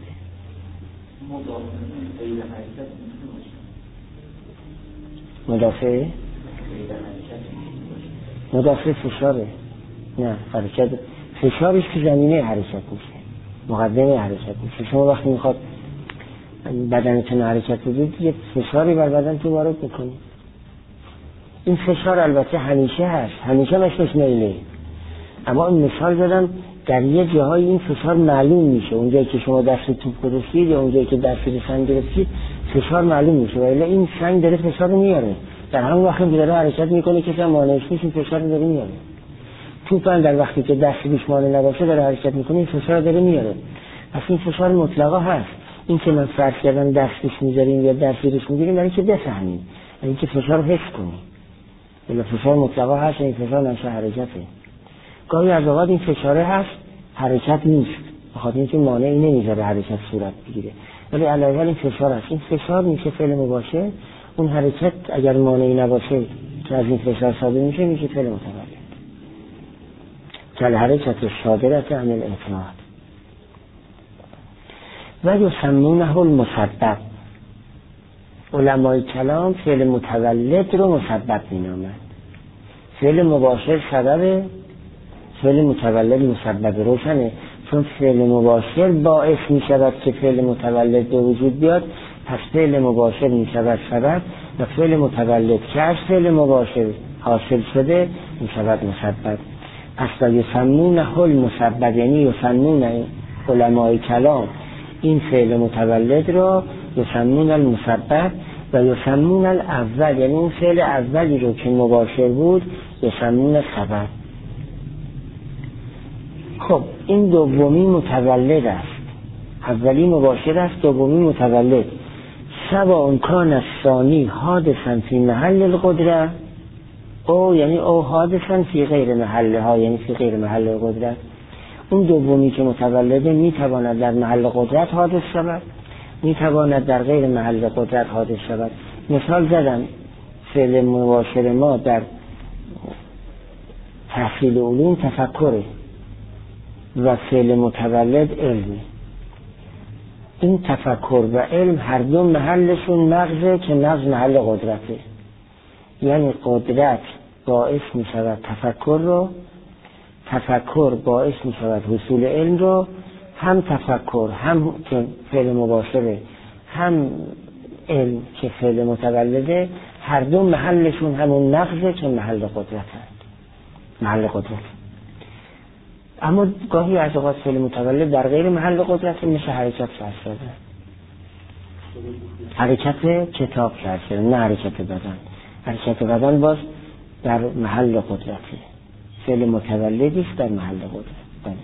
مدافع فشاره، نه حرکت فشارش که زمینه حرکت میشه، مقدمه حرکت میشه. شما وقتی میخواد بدنتون حرکت بدید، یه فشاری بر بدنتون وارد میکنید. این فشار البته همیشه هست، همیشه مثل میله. اما این مثال زدم در یه جاهای این فشار معلوم میشه، اونجایی که شما دست توپ گرفتید یا اونجایی که دست سنگ گرفتید فشار معلوم میشه، ولی این سنگ داره فشار میاره، در همون وقت که داره حرکت میکنه کسی هم مانعش نیست، این فشار داره میاره. توپ هم در وقتی که دست بیش مانع نباشه داره حرکت میکنه، این فشار داره میاره. پس این فشار مطلقا هست. این که من فرض کردم دستش میذاریم یا دست زیرش میگیریم برای که بفهمیم، یعنی که فشار رو حس کنیم. ولی فشار مطلقا هست، این فشار نشه حرکته. گاهی از اوقات این فشاره هست حرکت نیست، بخاطر اینکه مانعی نمیذاره حرکت صورت بگیره، ولی علاوه این فشار هست. این فشار میشه فعل مباشر. اون حرکت اگر مانعی نباشه که از این فشار صادر میشه فعل متولد. کل حرکت صادرت عن الاطلاق و یسمونه المسبب. علمای کلام فعل متولد رو مسبب مینامند. فعل مباشر سبب، فعل متولد مسبب. روشنه؟ چون فعل مباشر باعث می شود که فعل متولد به وجود بیاد، پس فعل مباشر می شود سبب و فعل متولد که از فعل مباشر حاصل شده می شود مسبب. پس یسمونه المسبب، یعنی یسمون علمای کلام این فعل متولد را یسمون المسبب و یسمون الاول، یعنی اون فعل اولی رو که مباشر بود یسمون سبب. خب این دومی متولد است، اولی مباشر است، دومی متولد. سواء کان الثانی حادثا فی محل القدرة او، یعنی او حادثا فی غیر محله ها، یعنی فی غیر محل القدرة. اون دومی که متولده میتواند در محل قدرت حادث شود، میتواند در غیر محل قدرت حادث شود. مثال زدم، فعل مباشر ما در تحصیل علوم تفکره و فعل متولد علمه. این تفکر و علم هر دو محلشون مغزه که مغز محل قدرته، یعنی قدرت باعث می شود تفکر رو، تفکر باعث می شود حصول علم رو. هم تفکر هم که فعل مباشره، هم علم که فعل متولده، هر دو محلشون همون مغزه که محل قدرت هست، محل قدرت. اما گاهی از اوقات فعل متولد در غیر محل قدرت میشه حرکت فرساده، حرکت کتاب فرساده، نه حرکت بدن. حرکت بدن باز در محل قدرته، فعل متولدی است در محل قدرت.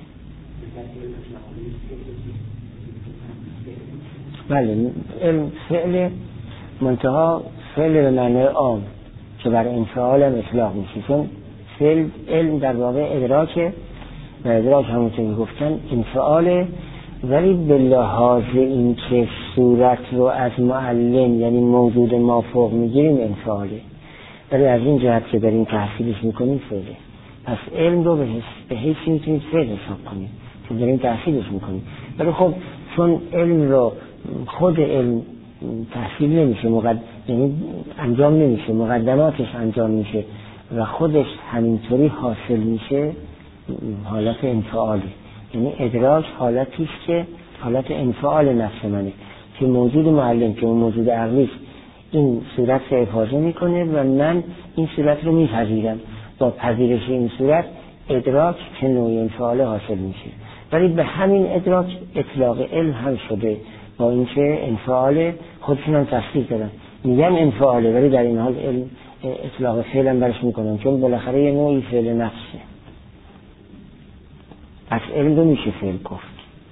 بله فعل منتها فعل به معنی عام که بر انفعال هم اطلاق میشه، چون فعل علم در واقع ادراکه و ادراک همونطور که گفتن انفعاله، ولی به لحاظ این که صورت رو از معلم یعنی موجود مافوق میگیریم انفعاله، ولی از این جهت که داریم تحصیلش میکنیم فعله. پس علم رو به حیثی میتونید فعل حساب کنیم که داریم تحصیلش میکنیم، ولی خب چون علم رو خود علم تحصیل نمیشه، یعنی انجام نمیشه، مقدماتش انجام میشه و خودش همینطوری حاصل میشه، حالت انفعالی. یعنی ادراک حالتی است که حالت انفعال نفس منه که موجود معلم که اون موجود عقلی این صورت رو افاضه میکنه و من این صورت رو میپذیرم. با پذیرش این صورت ادراک که نوع انفعال حاصل میشه، ولی به همین ادراک اطلاق علم هم شده، با اینکه انفعال خودشون هم تصدیق دارن، میگن انفعاله ولی در این حال علم اطلاق فعل هم برش میکنن، چون بالاخره یه نوعی فعل نفسه. پس علم رو میشه فعل گفت.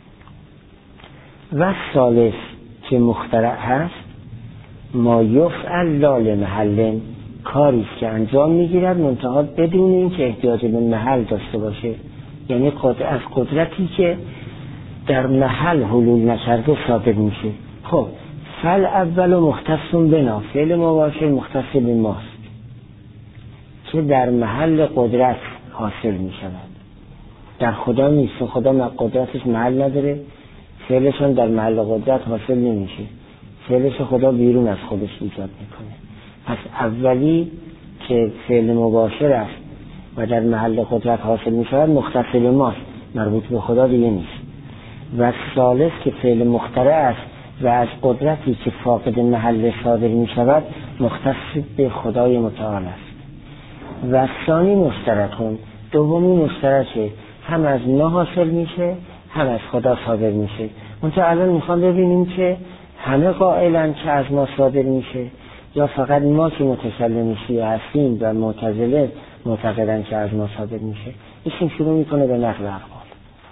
و ثالث که مخترع هست، ما یفعل لا لمحل، کاری که انجام میگیرد منتها بدون این که احتیاج به محل داشته باشه، یعنی از قدرتی که در محل حلول نکرده صادر میشه. خب فعل اول مختص بنا، فعل مباشر مختص به ماست که در محل قدرت حاصل میشود، در خدا نیست. خدا قدرتش محل نداره، فعلشون در محل قدرت حاصل نمیشه، فعلش خدا بیرون از خودش ایجاد میکنه. پس اولی که فعل مباشر است و در محل قدرت حاصل میشود مختص به ماست، مربوط به خدا دیگه نیست. و ثالث که فعل مخترع است و از قدرتی که فاقد محل صادر میشود مختص به خدای متعال است. و ثانی مشترکون، دومی مشترکه هم از ما حاصل میشه هم از خدا صادر میشه. منتها الان میخوام ببینیم که همه قائلن که از ما صادر میشه یا فقط ما که متکلم شیعه هستیم و معتزله معتقدن که از ما صادر میشه. ایشون شروع میکنه به نقل اقوال.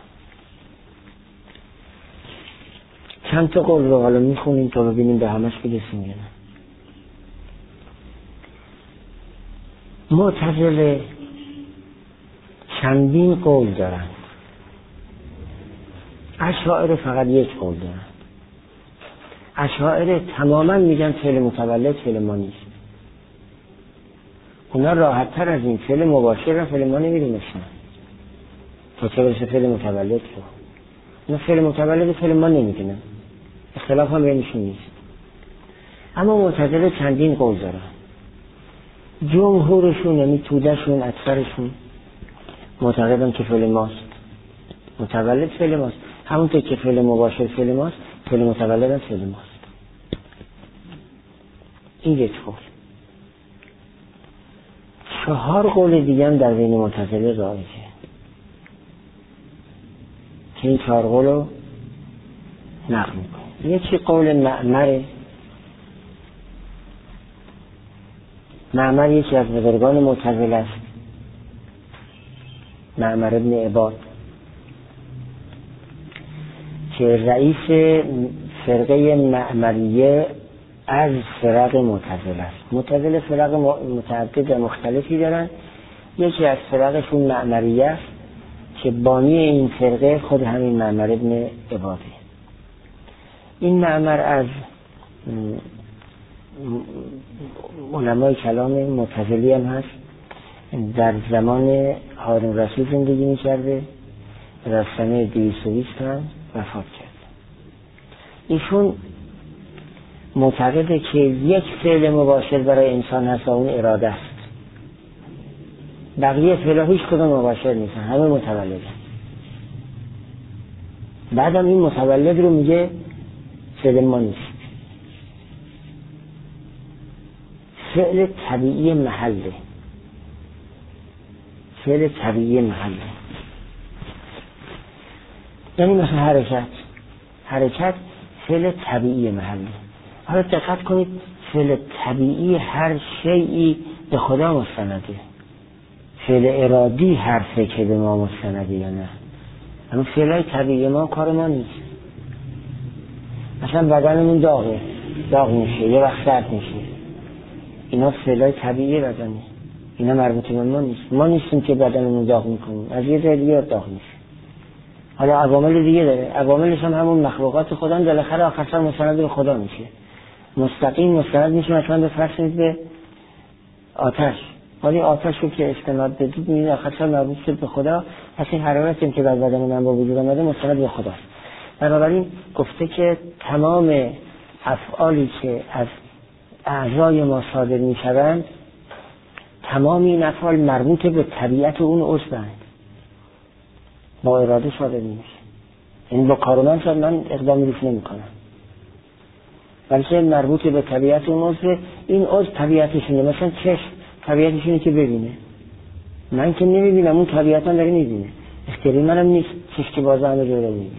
چند تا قول رو حالا میخونیم تا ببینیم به همش برسیم یا نه. معتزله چندین قول دارن، اشاعره فقط یک قول دارن. اشاعره تماما میگن فعل متولد فعل ما نیست. اونا راحت تر از این فعل مباشر را فعل ما نمیدونستن تا چه برسه فعل متولد رو. اونا فعل متولد فعل ما نمیدونن، اختلاف هم بینشون نیست. اما معتزله چندین قول دارن. جمهورشون یعنی تودهشون اکثرشون معتقدن که فعل ماست، متولد فعل ماست، همونطور که فعل مباشر فعل ماست فعل متولد هم فعل ماست. این یک قول. 4 قول دیگه هم در بین معتزله رایجه که این 4 قول رو نقل میکنه. یکی قول معمره. معمر یکی از بزرگان معتزله است، معمر ابن عباد که رئیس فرقه معمریه از فرق معتزله است. معتزله فرق متعدد و مختلفی دارن. یکی از فرقشون معمریه است که بانی این فرقه خود همین معمر ابن عباده. این معمر از علمای کلام معتزلی هم هست، در زمان هارون رشید زندگی می‌کرده، در سنه 220 هم وفات کرد. ایشون معتقده که یک فعل مباشر برای انسان هست و اون اراده است. بقیه فعل‌ها هیچ کدوم مباشر نیستن، همه متولدن. بعدم این متولد رو میگه فعل ما نیست، فعل طبیعی محله. فعل طبیعی محله یعنی مثل حرکت فعل طبیعی محله. حالا دقت کنید، فعل طبیعی هر شیئی به خدا مستنده. فعل ارادی حرفه که به ما مستنده یا نه. اما فعلای طبیعی ما کار ما نیست. مثلا بدنمون داغ میشه، یه وقت سرد میشه، اینا فعلای طبیعی بدنه، اینا مربوط به ما نیست. ما نیستیم که بدنمون داغ میکنیم، از یه جای دیگه داغ میشه. حالا عوامل دیگه داره، عواملش هم همون مخلوقات خدا، بالاخره آخرش مستند به خدا میشه. مستقیم مستند میشه مثلا به فرض به آتش، ولی آتش رو که استناد بدید میبینید آخرش مربوط به خدا. پس این حرارتی که در بدن من با وجود آمده مستند به خداست. بنابراین گفته که تمام افعالی که از اعضای ما صادر میشوند، تمام این افعال مربوط به طبیعت اون عضوند، با اراده صادر میشه. این با کار من شد من اقدامی روش نمی کنم، بلکه مربوط به طبیعت اون عضو. این عضو طبیعتشونه، مثلا چشم طبیعتشونه که ببینه، من که نمیبینم، اون طبیعتا داره میبینه، اختیاری منم نیست چشم که بازه همه جوره میبینه.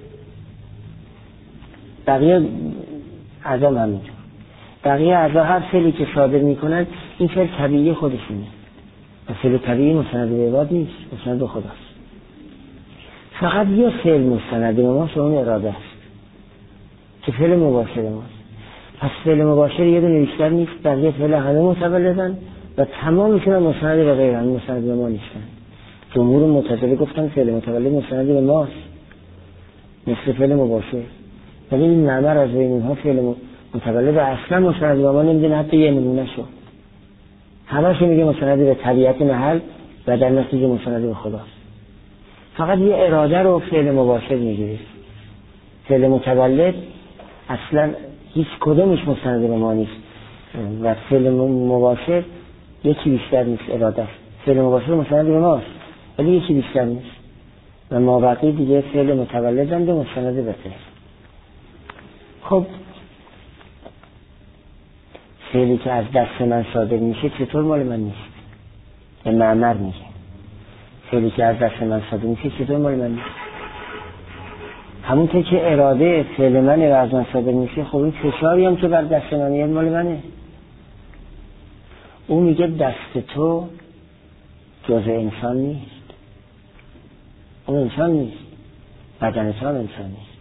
بقیه اعضا همینطور، بقیه اعضا هر فعلی که صادر میکنن این فعل طبیعی خودشونه و فعل طبیعی مستند به عباد نیست، مستند به خداست. فقط یه فعل مستند به ماست، اون اراده است که فعل مباشر ماست. پس فعل مباشر یه دونه بیشتر نیست، بقیه فعل همه متولدن و تمامشون هم مستند به غیر هم، مستند به ما نیستن. جمهور معتزله گفتن فعل متولد مستند به ماست مثل فعل مباشر، ولی این معمر از بین اونها فعل متولد اصلا مستند به ما نمیدونه، حتی یه نمونه شو همه‌شون میگه مستند به طبیعت محل و در نتیجه مستند به خداست. فقط یه اراده رو فعل مباشر میگیره. فعل متولد اصلا هیچ کدومش مستند به ما نیست و فعل مباشر یکی بیشتر نیست، اراده است. فعل مباشر مستند به ماست ولی یکی بیشتر نیست و ما بقیه دیگه فعل متولدند و مستند به فعل. خب فعلی که از دست من صادر میشه چطور مال من نیست؟ به معمر میگه فعلی که از دست من صادر میشه چطور مال من نیست؟ همونطور که اراده فعل من از من صادر میشه، خب این فشاری هم که بر دست من میاد مال منه. اون میگه دست تو جز انسان نیست، اون انسان نیست، بدن تو هم انسان نیست.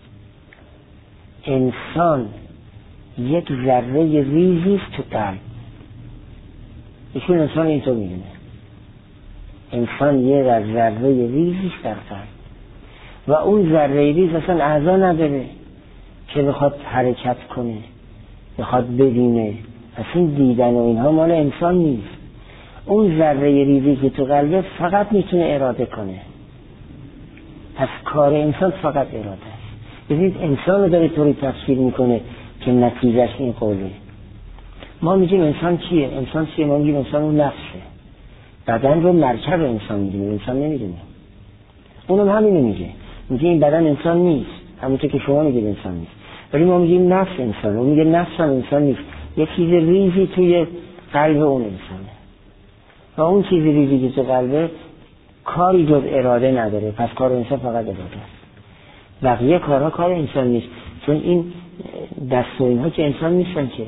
انسان یک ذره ریزی است تو قلب. ایشون انسان اینطور میدونه، انسان یک ذره ریزی است در قلب و اون ذره ریز اصلا اعضا نداره که بخواد حرکت کنه، بخواد ببینه. اصلا دیدن و اینها مال انسان نیست. اون ذره ریزی که تو قلبه فقط میتونه اراده کنه. پس کار انسان فقط اراده است. ببینید انسان رو داره طوری تفسیر میکنه که نتیجهش این قوله. ما میگیم انسان چیه؟ انسان چیه؟ ما میگیم انسان اون نفسه. بدن رو مرکب انسان میدونه، انسان نمیدونه. اونم همینو میگه این بدن انسان نیست، همونطور که شما میگید انسان نیست. ولی ما میگیم نفس انسان، اون میگه نفس هم انسان نیست. یه چیز ریزی توی قلب اون انسانه و اون چیز ریزی که تو قلبه کاری جز اراده نداره. پس کار انسان فقط اراده است. بقیه کارها کار انسان نیست، چون این دست و اینها که انسان نیستن، که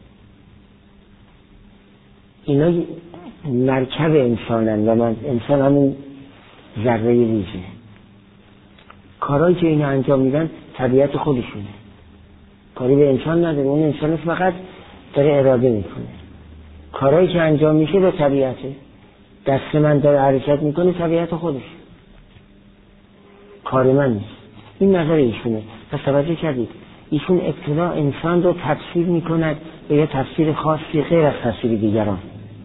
اینا مرکب انسانن و من انسان همون ذره ریزه. کارهایی که اینا انجام میدن طبیعت خودشونه، کاری به انسان نداره. اون انسان فقط داره اراده میکنه. کارهایی که انجام میشه به طبیعته. دست من داره حرکت میکنه، طبیعت خودش، کار من نیست. این نظر ایشونه. پس توجه کردید ایشون ابتدا انسان رو تفسیر میکند به یه تفسیر خاصی غیر از تفسیر دیگران.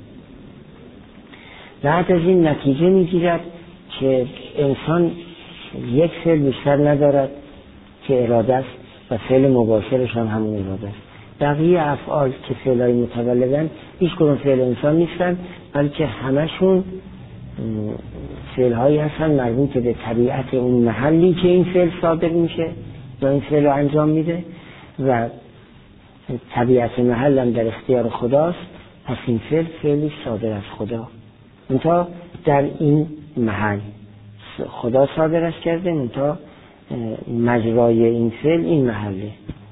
بعد از این نتیجه میگیرد که انسان یک فعل بیشتر ندارد که اراده است و فعل مباشرش هم همون اراده است. بقیه افعال که فعلای متولدن هیچ کدوم فعل انسان نیستن، بلکه همشون فعلهایی هستن مربوط به طبیعت اون محلی که این فعل صادر میشه یا این فعل رو انجام میده و طبیعت محل هم در اختیار خداست. پس این فعلی صادر از خدا، منتها در این محل خدا صادرش کرده، منتها مجرای این فعل این محله.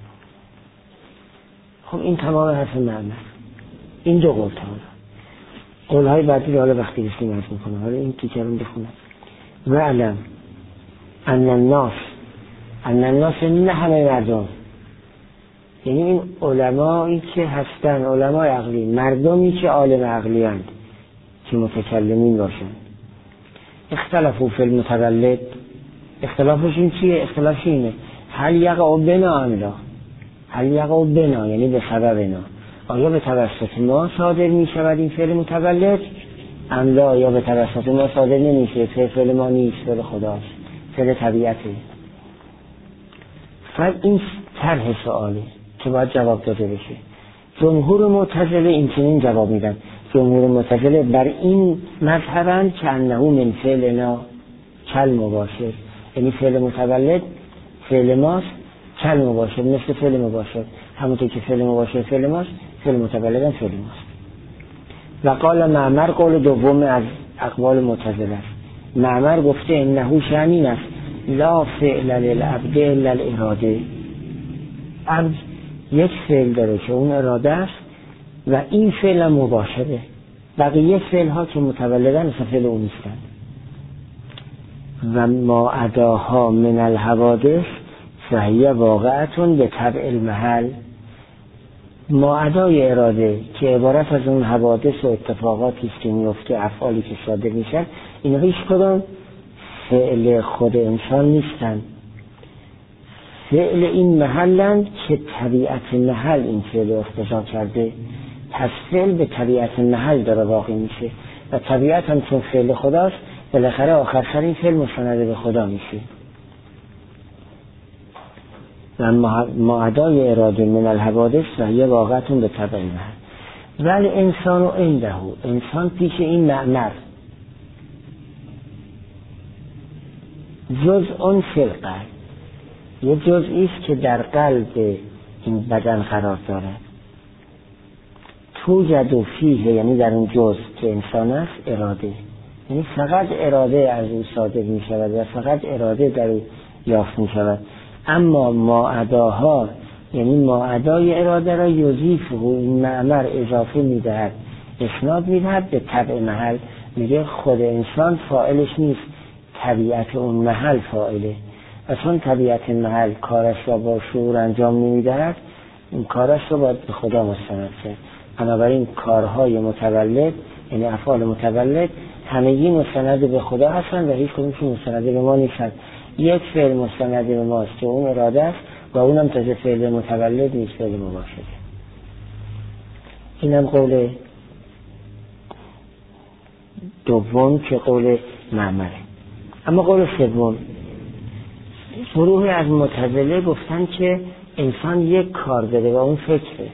خب این تمام حرف معنی. این دو قول تمام. قولهای بعدی رو حالا وقتی رسیم عرض میکنم. حالا این تیکه رو بخونم. و علم ان الناس نه همه مردم، یعنی این علمایی که هستن، علمای عقلی، مردمی که عالم عقلی هستند که متکلمین باشن. اختلافو فی المتولد، اختلافشون چیه؟ اختلافش اینه هل یقع بنا ام لا، هل یقع بنا یعنی به سبب اینا، آیا به توسط ما صادر می شود این فعل متولد ام لا، یا به توسط ما صادر نمیشه، فعل ما نیست، فعل خداست، فعل طبیعته. این طرح سواله که باید جواب داده بشه. جمهور معتزله این چنین جواب میدن. جمهور معتزله بر این مذهبند که انه من فعلنا کل مباشر، یعنی فعل متولد فعل ماست، کل مباشر مثل فعل مباشر، همونطور که فعل مباشر فعل ماست، فعل متولد هم فعل ماست. و قال معمر قول دوم از اقوال معتزله است. معمر گفته انه شأنین است لا فعل للعبد الا الاراده. عبد یک فعل داره که اون اراده است و این فعل مباشره. بقیه فعل ها که متولدن اصلا فعل اون نیستن. و ما اداها من الحوادث فهی واقعتون به طبع المحل. ما ادای اراده که عبارت از اون حوادث و اتفاقاتی است که میفته، افعالی که صادر میشن، اینا هیچ کدام فعل خود انسان نیستن، فعل این محلند که طبیعت محل این فعل اختزا کرده. پس فعل به طبیعت محل داره واقع میشه و طبیعت هم چون فعل خداست، بالاخره آخر سر این فعل مستند به خدا میشه. و معدای اراده من الحوادث و یه واقعتون به طبع محل. ولی انسان و عنده، انسان پیش این معمر جزء فی القلب، یه جزئی است که در قلب این بدن قرار دارد. توجد فیه یعنی در اون جزء که انسان است اراده. یعنی فقط اراده از او صادر می شود و فقط اراده در او یافت می شود. اما ماعداها، یعنی ماعدای اراده را یضیف و این معمر اضافه می دهد، اسناد می دهد به طبع محل. میگه خود انسان فاعلش نیست، طبیعت اون محل فاعله. و چون طبیعت محل کارش را با شعور انجام نمی دهد، این کارش را باید به خدا مستند کرد. بنابراین کارهای متولد، یعنی افعال متولد، همگی مستند به خدا هستند و هیچ کدومشون مستند به ما نیستند. یک فعل مستند به ماست که اون اراده است و اونم تازه فعل متولد نیست، فعل مباشره. اینم قول دوم که قول معمره. اما قول سوم، گروهی از معتزله گفتن که انسان یک کار داره و اون فکره،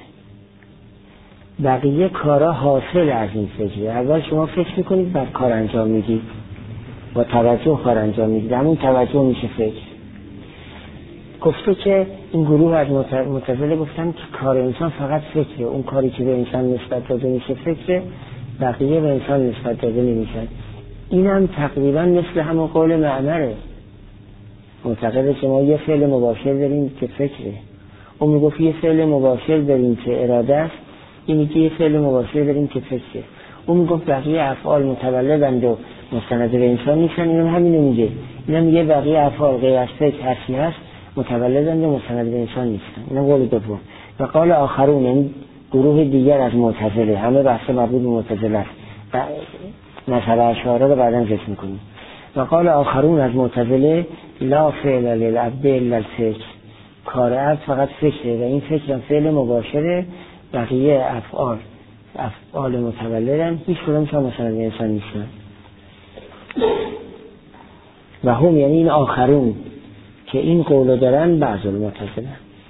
بقیه کارا حاصل از این فکره. اول شما فکر میکنید بعد کار انجام میدید، با توجه کار انجام میدید، همون توجه میشه فکر. گفته که این گروه از معتزله گفتن که کار انسان فقط فکره، اون کاری که به انسان نسبت داده میشه فکره، بقیه به انسان نسبت داده نمیشن. اینم تقریبا مثل همون قول معمره. معتقده که ما یه فعل مباشر داریم که فکره، اون میگفت یه فعل مباشر داریم که اراده است، این میگه یه فعل مباشر داریم که فکره. اون میگفت بقیه افعال متولدند و مستند به انسان نیستن، اینم همینو میگه. اینم میگه بقیه افعال غیر از فکر هستی هست متولدند و مستند به انسان نیستن. اینم قول دوم. و قال آخرون، یعنی گروه دیگر از معتزله، همه بحث مربوط به معتزله است، مذهب اشاعره رو بعداً ذکر می‌کنیم. و قال آخرون از معتزله لا فعل للعبد الا الفکر، کار عبد فقط فکره و این فکر هم فعل مباشره، بقیه افعال متولدن، هیچ کدومش هم مستند به انسان نیستن. و هم یعنی این آخرون که این قولو دارن بعض المعتزله.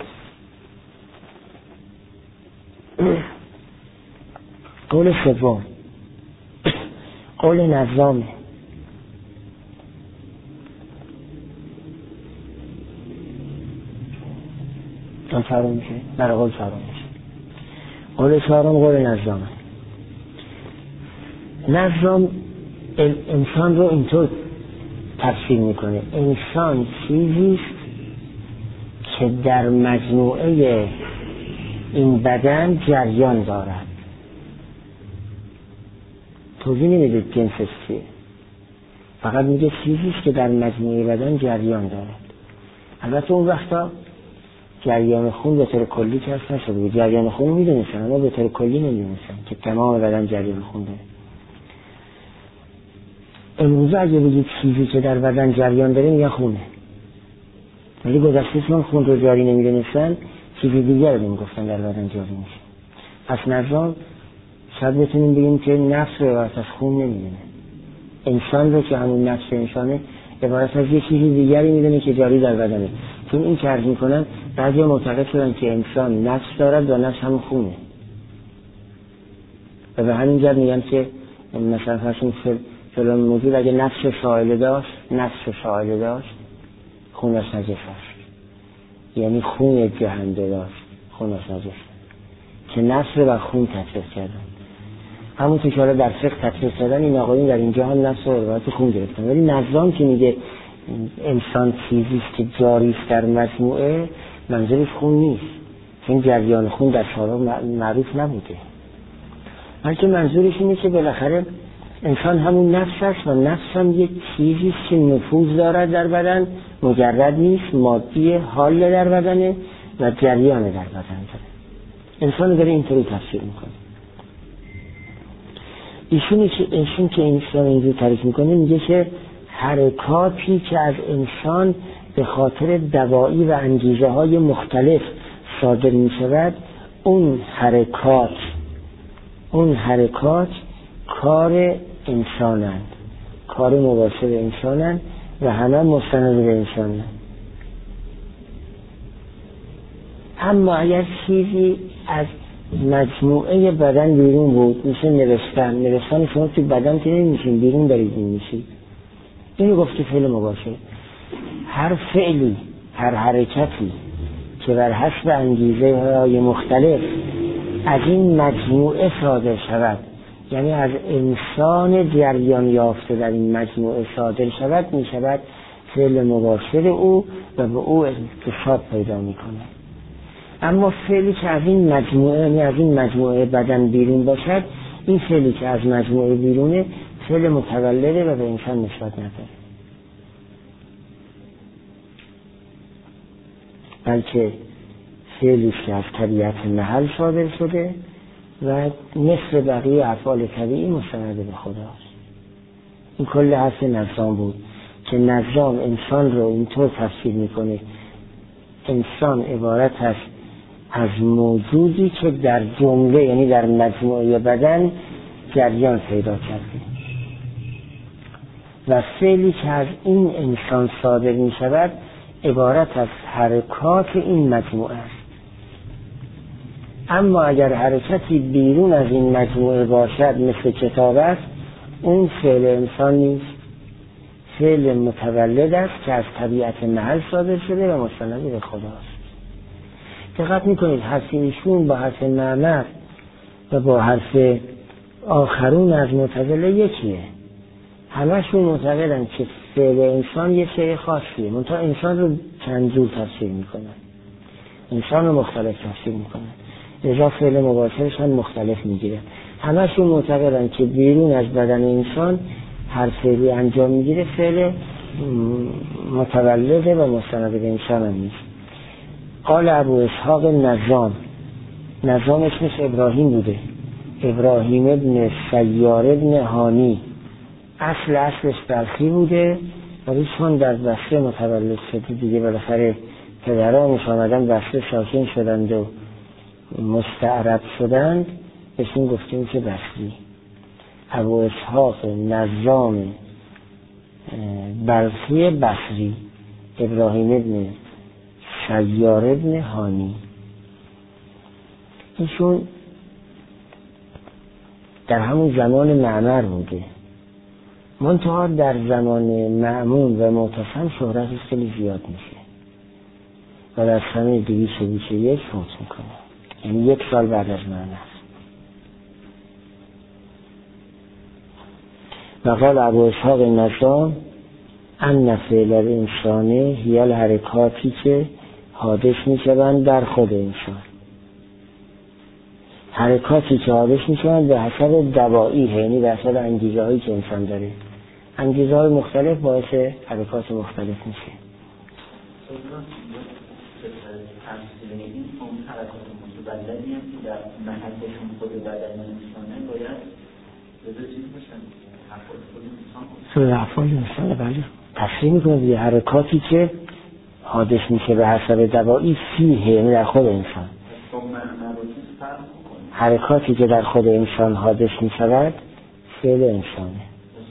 قول سوم قول نظامه. اون فرون میشه برای قول فرون میشه. قول چهارم قول نظامه. نظام انسان رو اینطور تفسیر میکنه: انسان چیزیست که در مجموعه این بدن جریان دارد. توضیح نمیدید جنسش چیه، فقط میگه چیزیست که در مجموعه بدن جریان دارد. البته اون وقتا جریان خون به طور کلی که هست نشده، جریان خون رو میدونستن اما به طور کلی نمیدونستن که تمام بدن جریان خون داره. امروزه اگه بگید چیزی که در بدن جریان داره میگن خونه، ولی گذشته چون خون رو جاری نمیدونستن چیزی دیگر رو میگفتن در بدن جاری میشه. پس نظام شاید بتونیم بگیم که نفس رو عبارت از خون نمیدونه، انسان رو که همون نفس انسانه عبارت از یه چیزی دیگری میدونه که جاری در بدنه. چون این چرخ میکنن بعضی معتقد شدن که انسان نفس دارد و نفس همون خونه و به همین جد میگن که مثلا فرسون فلان موجود اگه نفس سائله داشت خونش نجس است، یعنی خون جهنده داشت خونش نجس، که نفس و خون تطبیق کردن. همون که حالا در فقه تطبیق کردن این آقایون در اینجا هم نفس و روایت خون گرفتن. ولی نظام که میگه انسان چیزیست که جاری است در مجموعه، منظورش خون نیست، چون جریان خون در شارع معروف نبوده، بلکه منظورش اینه که بالاخره انسان همون نفس است و نفس هم یک چیزیست که نفوذ دارد در بدن، مجرد نیست، مادی، حال در بدنه و جریان در بدن داره. انسان داره اینطوری تفسیر میکنه. ایشون که انسان اینجور تعریف میکنه میگه که حرکاتی که از انسان به خاطر دواعی و انگیزه های مختلف صادر میشود، اون حرکات کار انسانند، کار مباشر انسانند و همه مستند به انسانند. اما اگر چیزی از مجموعه بدن بیرون بود، میشه نوشتن شما تو بدن که نمیشین، بیرون دارید میشید. اینو گفته فعل مباشر. هر فعلی، هر حرکتی که بر حسب انگیزه های مختلف از این مجموعه صادر شود، یعنی از انسان جریان یافته در این مجموعه صادر شود، می شود فعل مباشر او و به او اتصال پیدا می کنه. اما فعلی که از این مجموعه، یعنی از این مجموعه بدن بیرون باشد، این فعلی که از مجموعه بیرونه فعل متولده و به انسان نسبت نداره، بلکه فعلی که از طبیعت محل صادر شده و مثل بقیه افعال طبیعی مستند به خداست. این کل حرف نظام بود که نظام انسان رو اینطور تفسیر میکنه: انسان عبارت است از موجودی که در جمله، یعنی در مجموعه بدن جریان پیدا کرده و فعلی که از این انسان صادر می شود عبارت از حرکات این مجموعه است. اما اگر حرکتی بیرون از این مجموعه باشد مثل کتاب است، اون فعل انسان نیست، فعل متولد است که از طبیعت محل صادر شده و مستند به خداست. دقت میکنید حرف ایشون با حرف معمر و با حرف آخرون از معتزله یکیه. همشون معتقدن که فعل انسان یه شیء خاصیه، منتها انسان رو چند جور تفسیر میکنن، انسان رو مختلف تفسیر میکنن، لذا فعل مباشرش هم مختلف میگیره. همشون معتقدن که بیرون از بدن انسان هر فعلی انجام میگیره فعل متولده و مستند به انسان هم نیست. قال ابو اسحاق نظام اسمش ابراهیم بوده، ابراهیم ابن سیار ابن هانی، اصلش بلخی بوده ولی چون در بصره متولد شده دیگه بالاخره پدرانش آمدن بصره ساکن شدند و مستعرب شدند، بهشون گفتیم که بصری. ابو اسحاق نظام بلخی بصری، ابراهیم ابن سیار ابن هانی. ایشون در همون زمان معمر بوده، منتها در زمان مأمون و معتصم شهرتش خیلی زیاد میشه و در سنه 221 فوت میکنه، یعنی 1 سال بعد از معمر. و قال ابو اسحاق نظام ان فعل الانسانه هی الحرکاتی که حادث میشوند در خود انسان، حرکاتی که حادث میشوند به حسب دوائی، یعنی به حسب انگیزه هایی که انسان داره، انگیزه های مختلف باعث حرکات مختلف میشه. این اون حرکات متولدی هم که در محلشون خود بدن انسانه باید به دو چیز باشن، افعال انسان. بله تصریح میکنه دیگه، حرکاتی که حادث میشه به حسب دوائی فیه، یعنی در خود انسان. حرکاتی که در خود انسان حادث میشود فعل انسانه.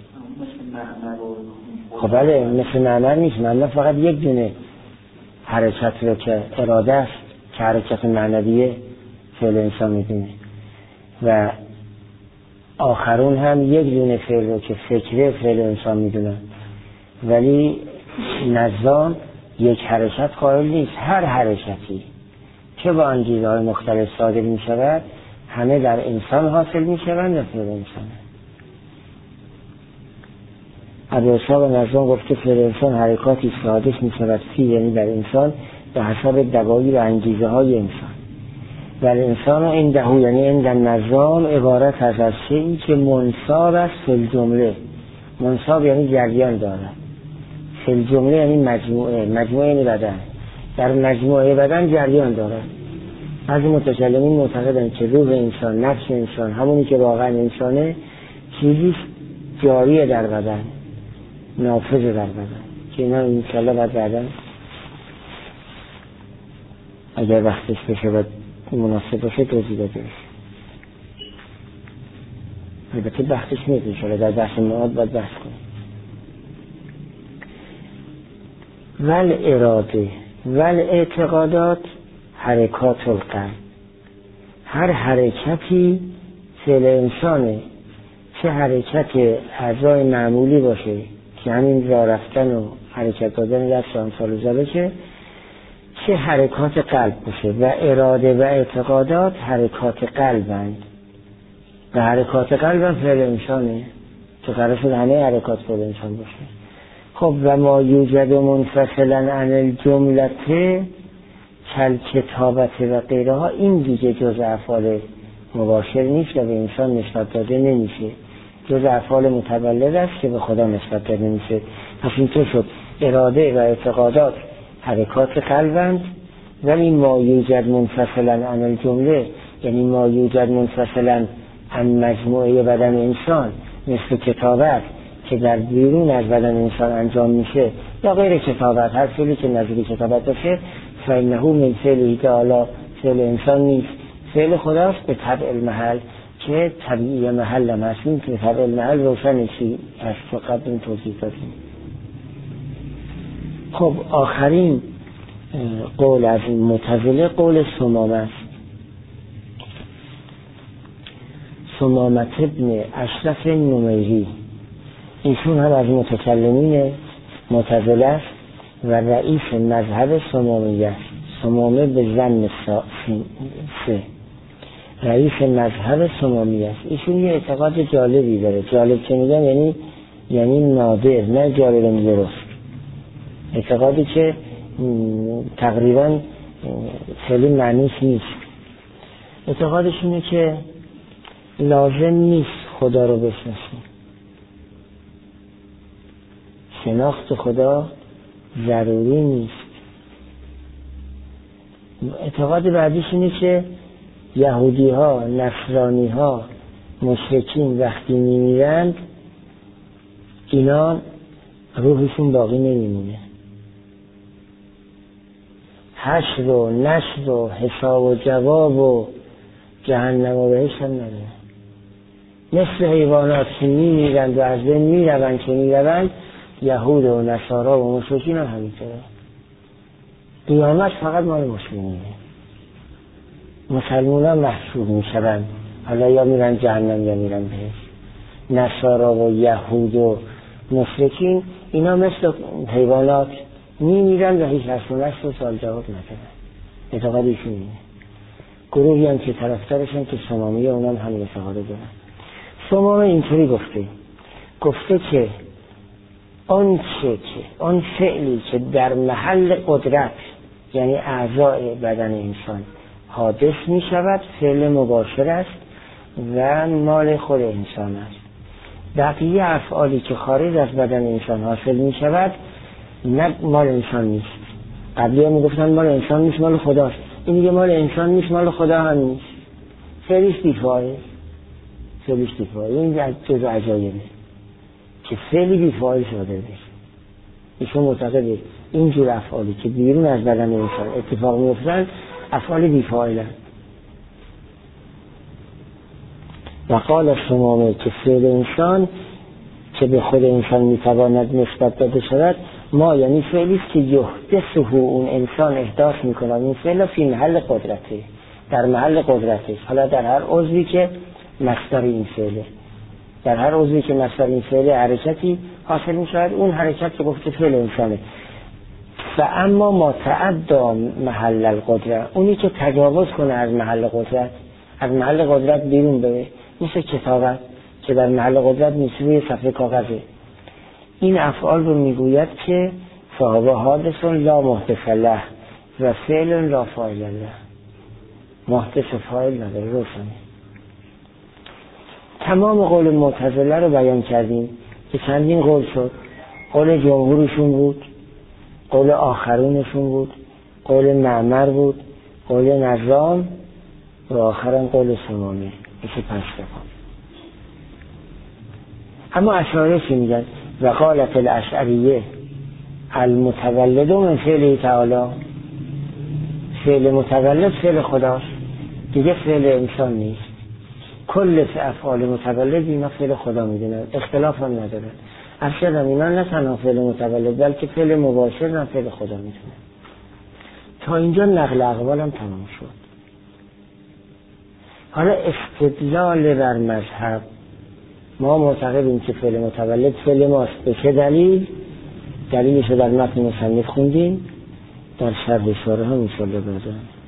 خب بله مثل معمر نیست، معمر فقط یک دونه حرکت رو که اراده است که حرکت معنویه فعل انسان میدونه و آخرون هم یک دونه فعل رو که فکره فعل انسان میدونن، ولی نظام یک حرکت قائل نیست. هر حرکتی که با انگیزه‌های مختلف صادر میشود همه در انسان حاصل میشوند و فعل انسانه. ابو اسحاق نظام گفت که فعل انسان حرکاتی حادث میشود فی، یعنی در انسان به حسب دوائی و انگیزه های انسان. در انسان عنده، یعنی عند النظام عبارت از شیئی که منصاب است فی الجمله. منصاب یعنی جریان دارد، فی الجمله یعنی مجموعه یعنی بدن، در مجموعه بدن جریان دارد. بعضی متکلمین معتقدند که روح انسان، نفس انسان، همونی که واقعا انسانه، چیزی جاریه در بدن، نافذ در بدن، که اینا انشاءالله باید بعدن اگر وقتش بشه و مناسب باشه توضیح بده. البته وقتش نیست انشاءالله، در بحث معاد باید بحث کنیم. ول اراده ول اعتقادات حرکات القلب، هر حرکتی فعل انسانه، چه حرکت اعضای معمولی باشه که همین راه رفتن و حرکت دادن دست و امثال ذالک، چه حرکات قلب باشه. و اراده و اعتقادات حرکات قلبند. و حرکات قلب هم فعل انسانه که قرار شد همه حرکات فعل انسان باشه. خب و ما یوجد منفصلا عن الجملته کل کتابت و غیره ها، این دیگه جز افعال مباشر نیست و به انسان نسبت داده نمیشه، جز افعال متولد است که به خدا نسبت داده نمیشه. پس اینطور شد اراده و اعتقادات حرکات قلبند، ولی ما یوجد منفصلا عن الجمله یعنی ما یوجد منفصلا عن مجموعه بدن انسان مثل کتابت که در بیرون از بدن انسان انجام میشه یا غیر کتابت، هر فعلی که نظیر کتابت باشه، فإنه من فعلی تعالی، فعل انسان نیست، فعل خداست به طبع المحل که طبیعی محل هم هستیم که طبع المحل روشن چی از فقط این توضیح دادیم. خب آخرین قول از معتزله قول ثمامه است. ثمامه ابن اشرف نمیری، ایشون هم از متکلمین معتزله است و رئیس مذهب ثمامیه است. ثمامه به زن سه رئیس مذهب ثمامیه است. ایشون یه اعتقاد جالبی داره. جالب که میگم یعنی نادر، نه جالب درست. اعتقادی که تقریبا خیلی معنیش نیست. اعتقادش اینه که لازم نیست خدا رو بشناسیم، شناخت خدا ضروری نیست. اعتقاد بعدیش اینه که یهودی ها، نصرانی ها، مشرکین وقتی میمیرند اینا روحشون باقی نمیمونه، حشر و نشر و حساب و جواب و جهنم و بهشت هم نداره. مثل حیوانات که میمیرند و از بین میروند که میروند، یهود و نصارا و مشرکین هم همینطوره. قیامت فقط مال مسلمینه. مسلمانان محسوب میشوند، حالا یا میرن جهنم یا میرن بهشت. نصارا و یهود و مشرکین اینا مثل حیوانات میمیرن و هیچ حرف و نشر و سوال جواب ندارن. اعتقاد ایشون اینه. گروهی هم که طرفدارشن که ثمامیه اونم همین اعتقاد دارن. ثمامه اینطوری گفته که آن فعلی که در محل قدرت یعنی اعضای بدن انسان حادث می شود فعل مباشر است و مال خود انسان است. بقیه افعالی که خارج از بدن انسان حاصل می شود نه مال انسان نیست. قبلی هم می گفتن مال انسان نیست، مال خداست. این میگه مال انسان نیست، مال خدا هم نیست. فعلش بیفاعله. این جزء عجایبه که فعلی بیفاعل شده بشه. ایشون معتقده اینجور افعالی که بیرون از بدن انسان اتفاق میفتن افعال بیفاعلن. و قال ثمامه که فعل انسان که به خود انسان میتواند نسبت داده شود، ما یعنی فعلی که یحدثه اون انسان احداث میکنه. این فعل فی محل قدرته، در محل قدرته. حالا در هر عضوی که مصدر این فعله، در هر عضوی که مصدر این فعله حرکتی حاصل میشود، اون حرکت که گفته فعل انسانه. و اما ما تعدی محل القدرت، اونی که تجاوز کنه از محل قدرت، از محل قدرت بیرون بره، مثل کتابت که در محل قدرت نیست، روی صفحه کاغذه. این افعال رو میگوید که فهو حادث لا محدث له و فعل لا فاعل له. محدث فاعل نداره، روشنه. تمام قول معتزله رو بیان کردیم که چندین قول شد. قول جمهورشون بود، قول آخرونشون بود، قول معمر بود، قول نظام و آخران قول ثمامه. میشه 5 تا. اما اشاعره چی میگن؟ و قالت الاشعریه المتولد من فعل تعالی، فعل متولد فعل خداست دیگه، فعل انسان نیست. کل افعال متولد اینا فعل خدا میدونن، اختلاف هم ندارن. اصلا اینا نه تنها فعل متولد بلکه فعل مباشر هم فعل خدا میدونن. تا اینجا نقل اقوال هم تمام شد. حالا استدلال بر مذهب، ما معتقدیم که فعل متولد فعل ماست. به چه دلیل؟ دلیلش رو در متن مصنف خوندیم، در شرح اشاره هم انشاءالله بعدا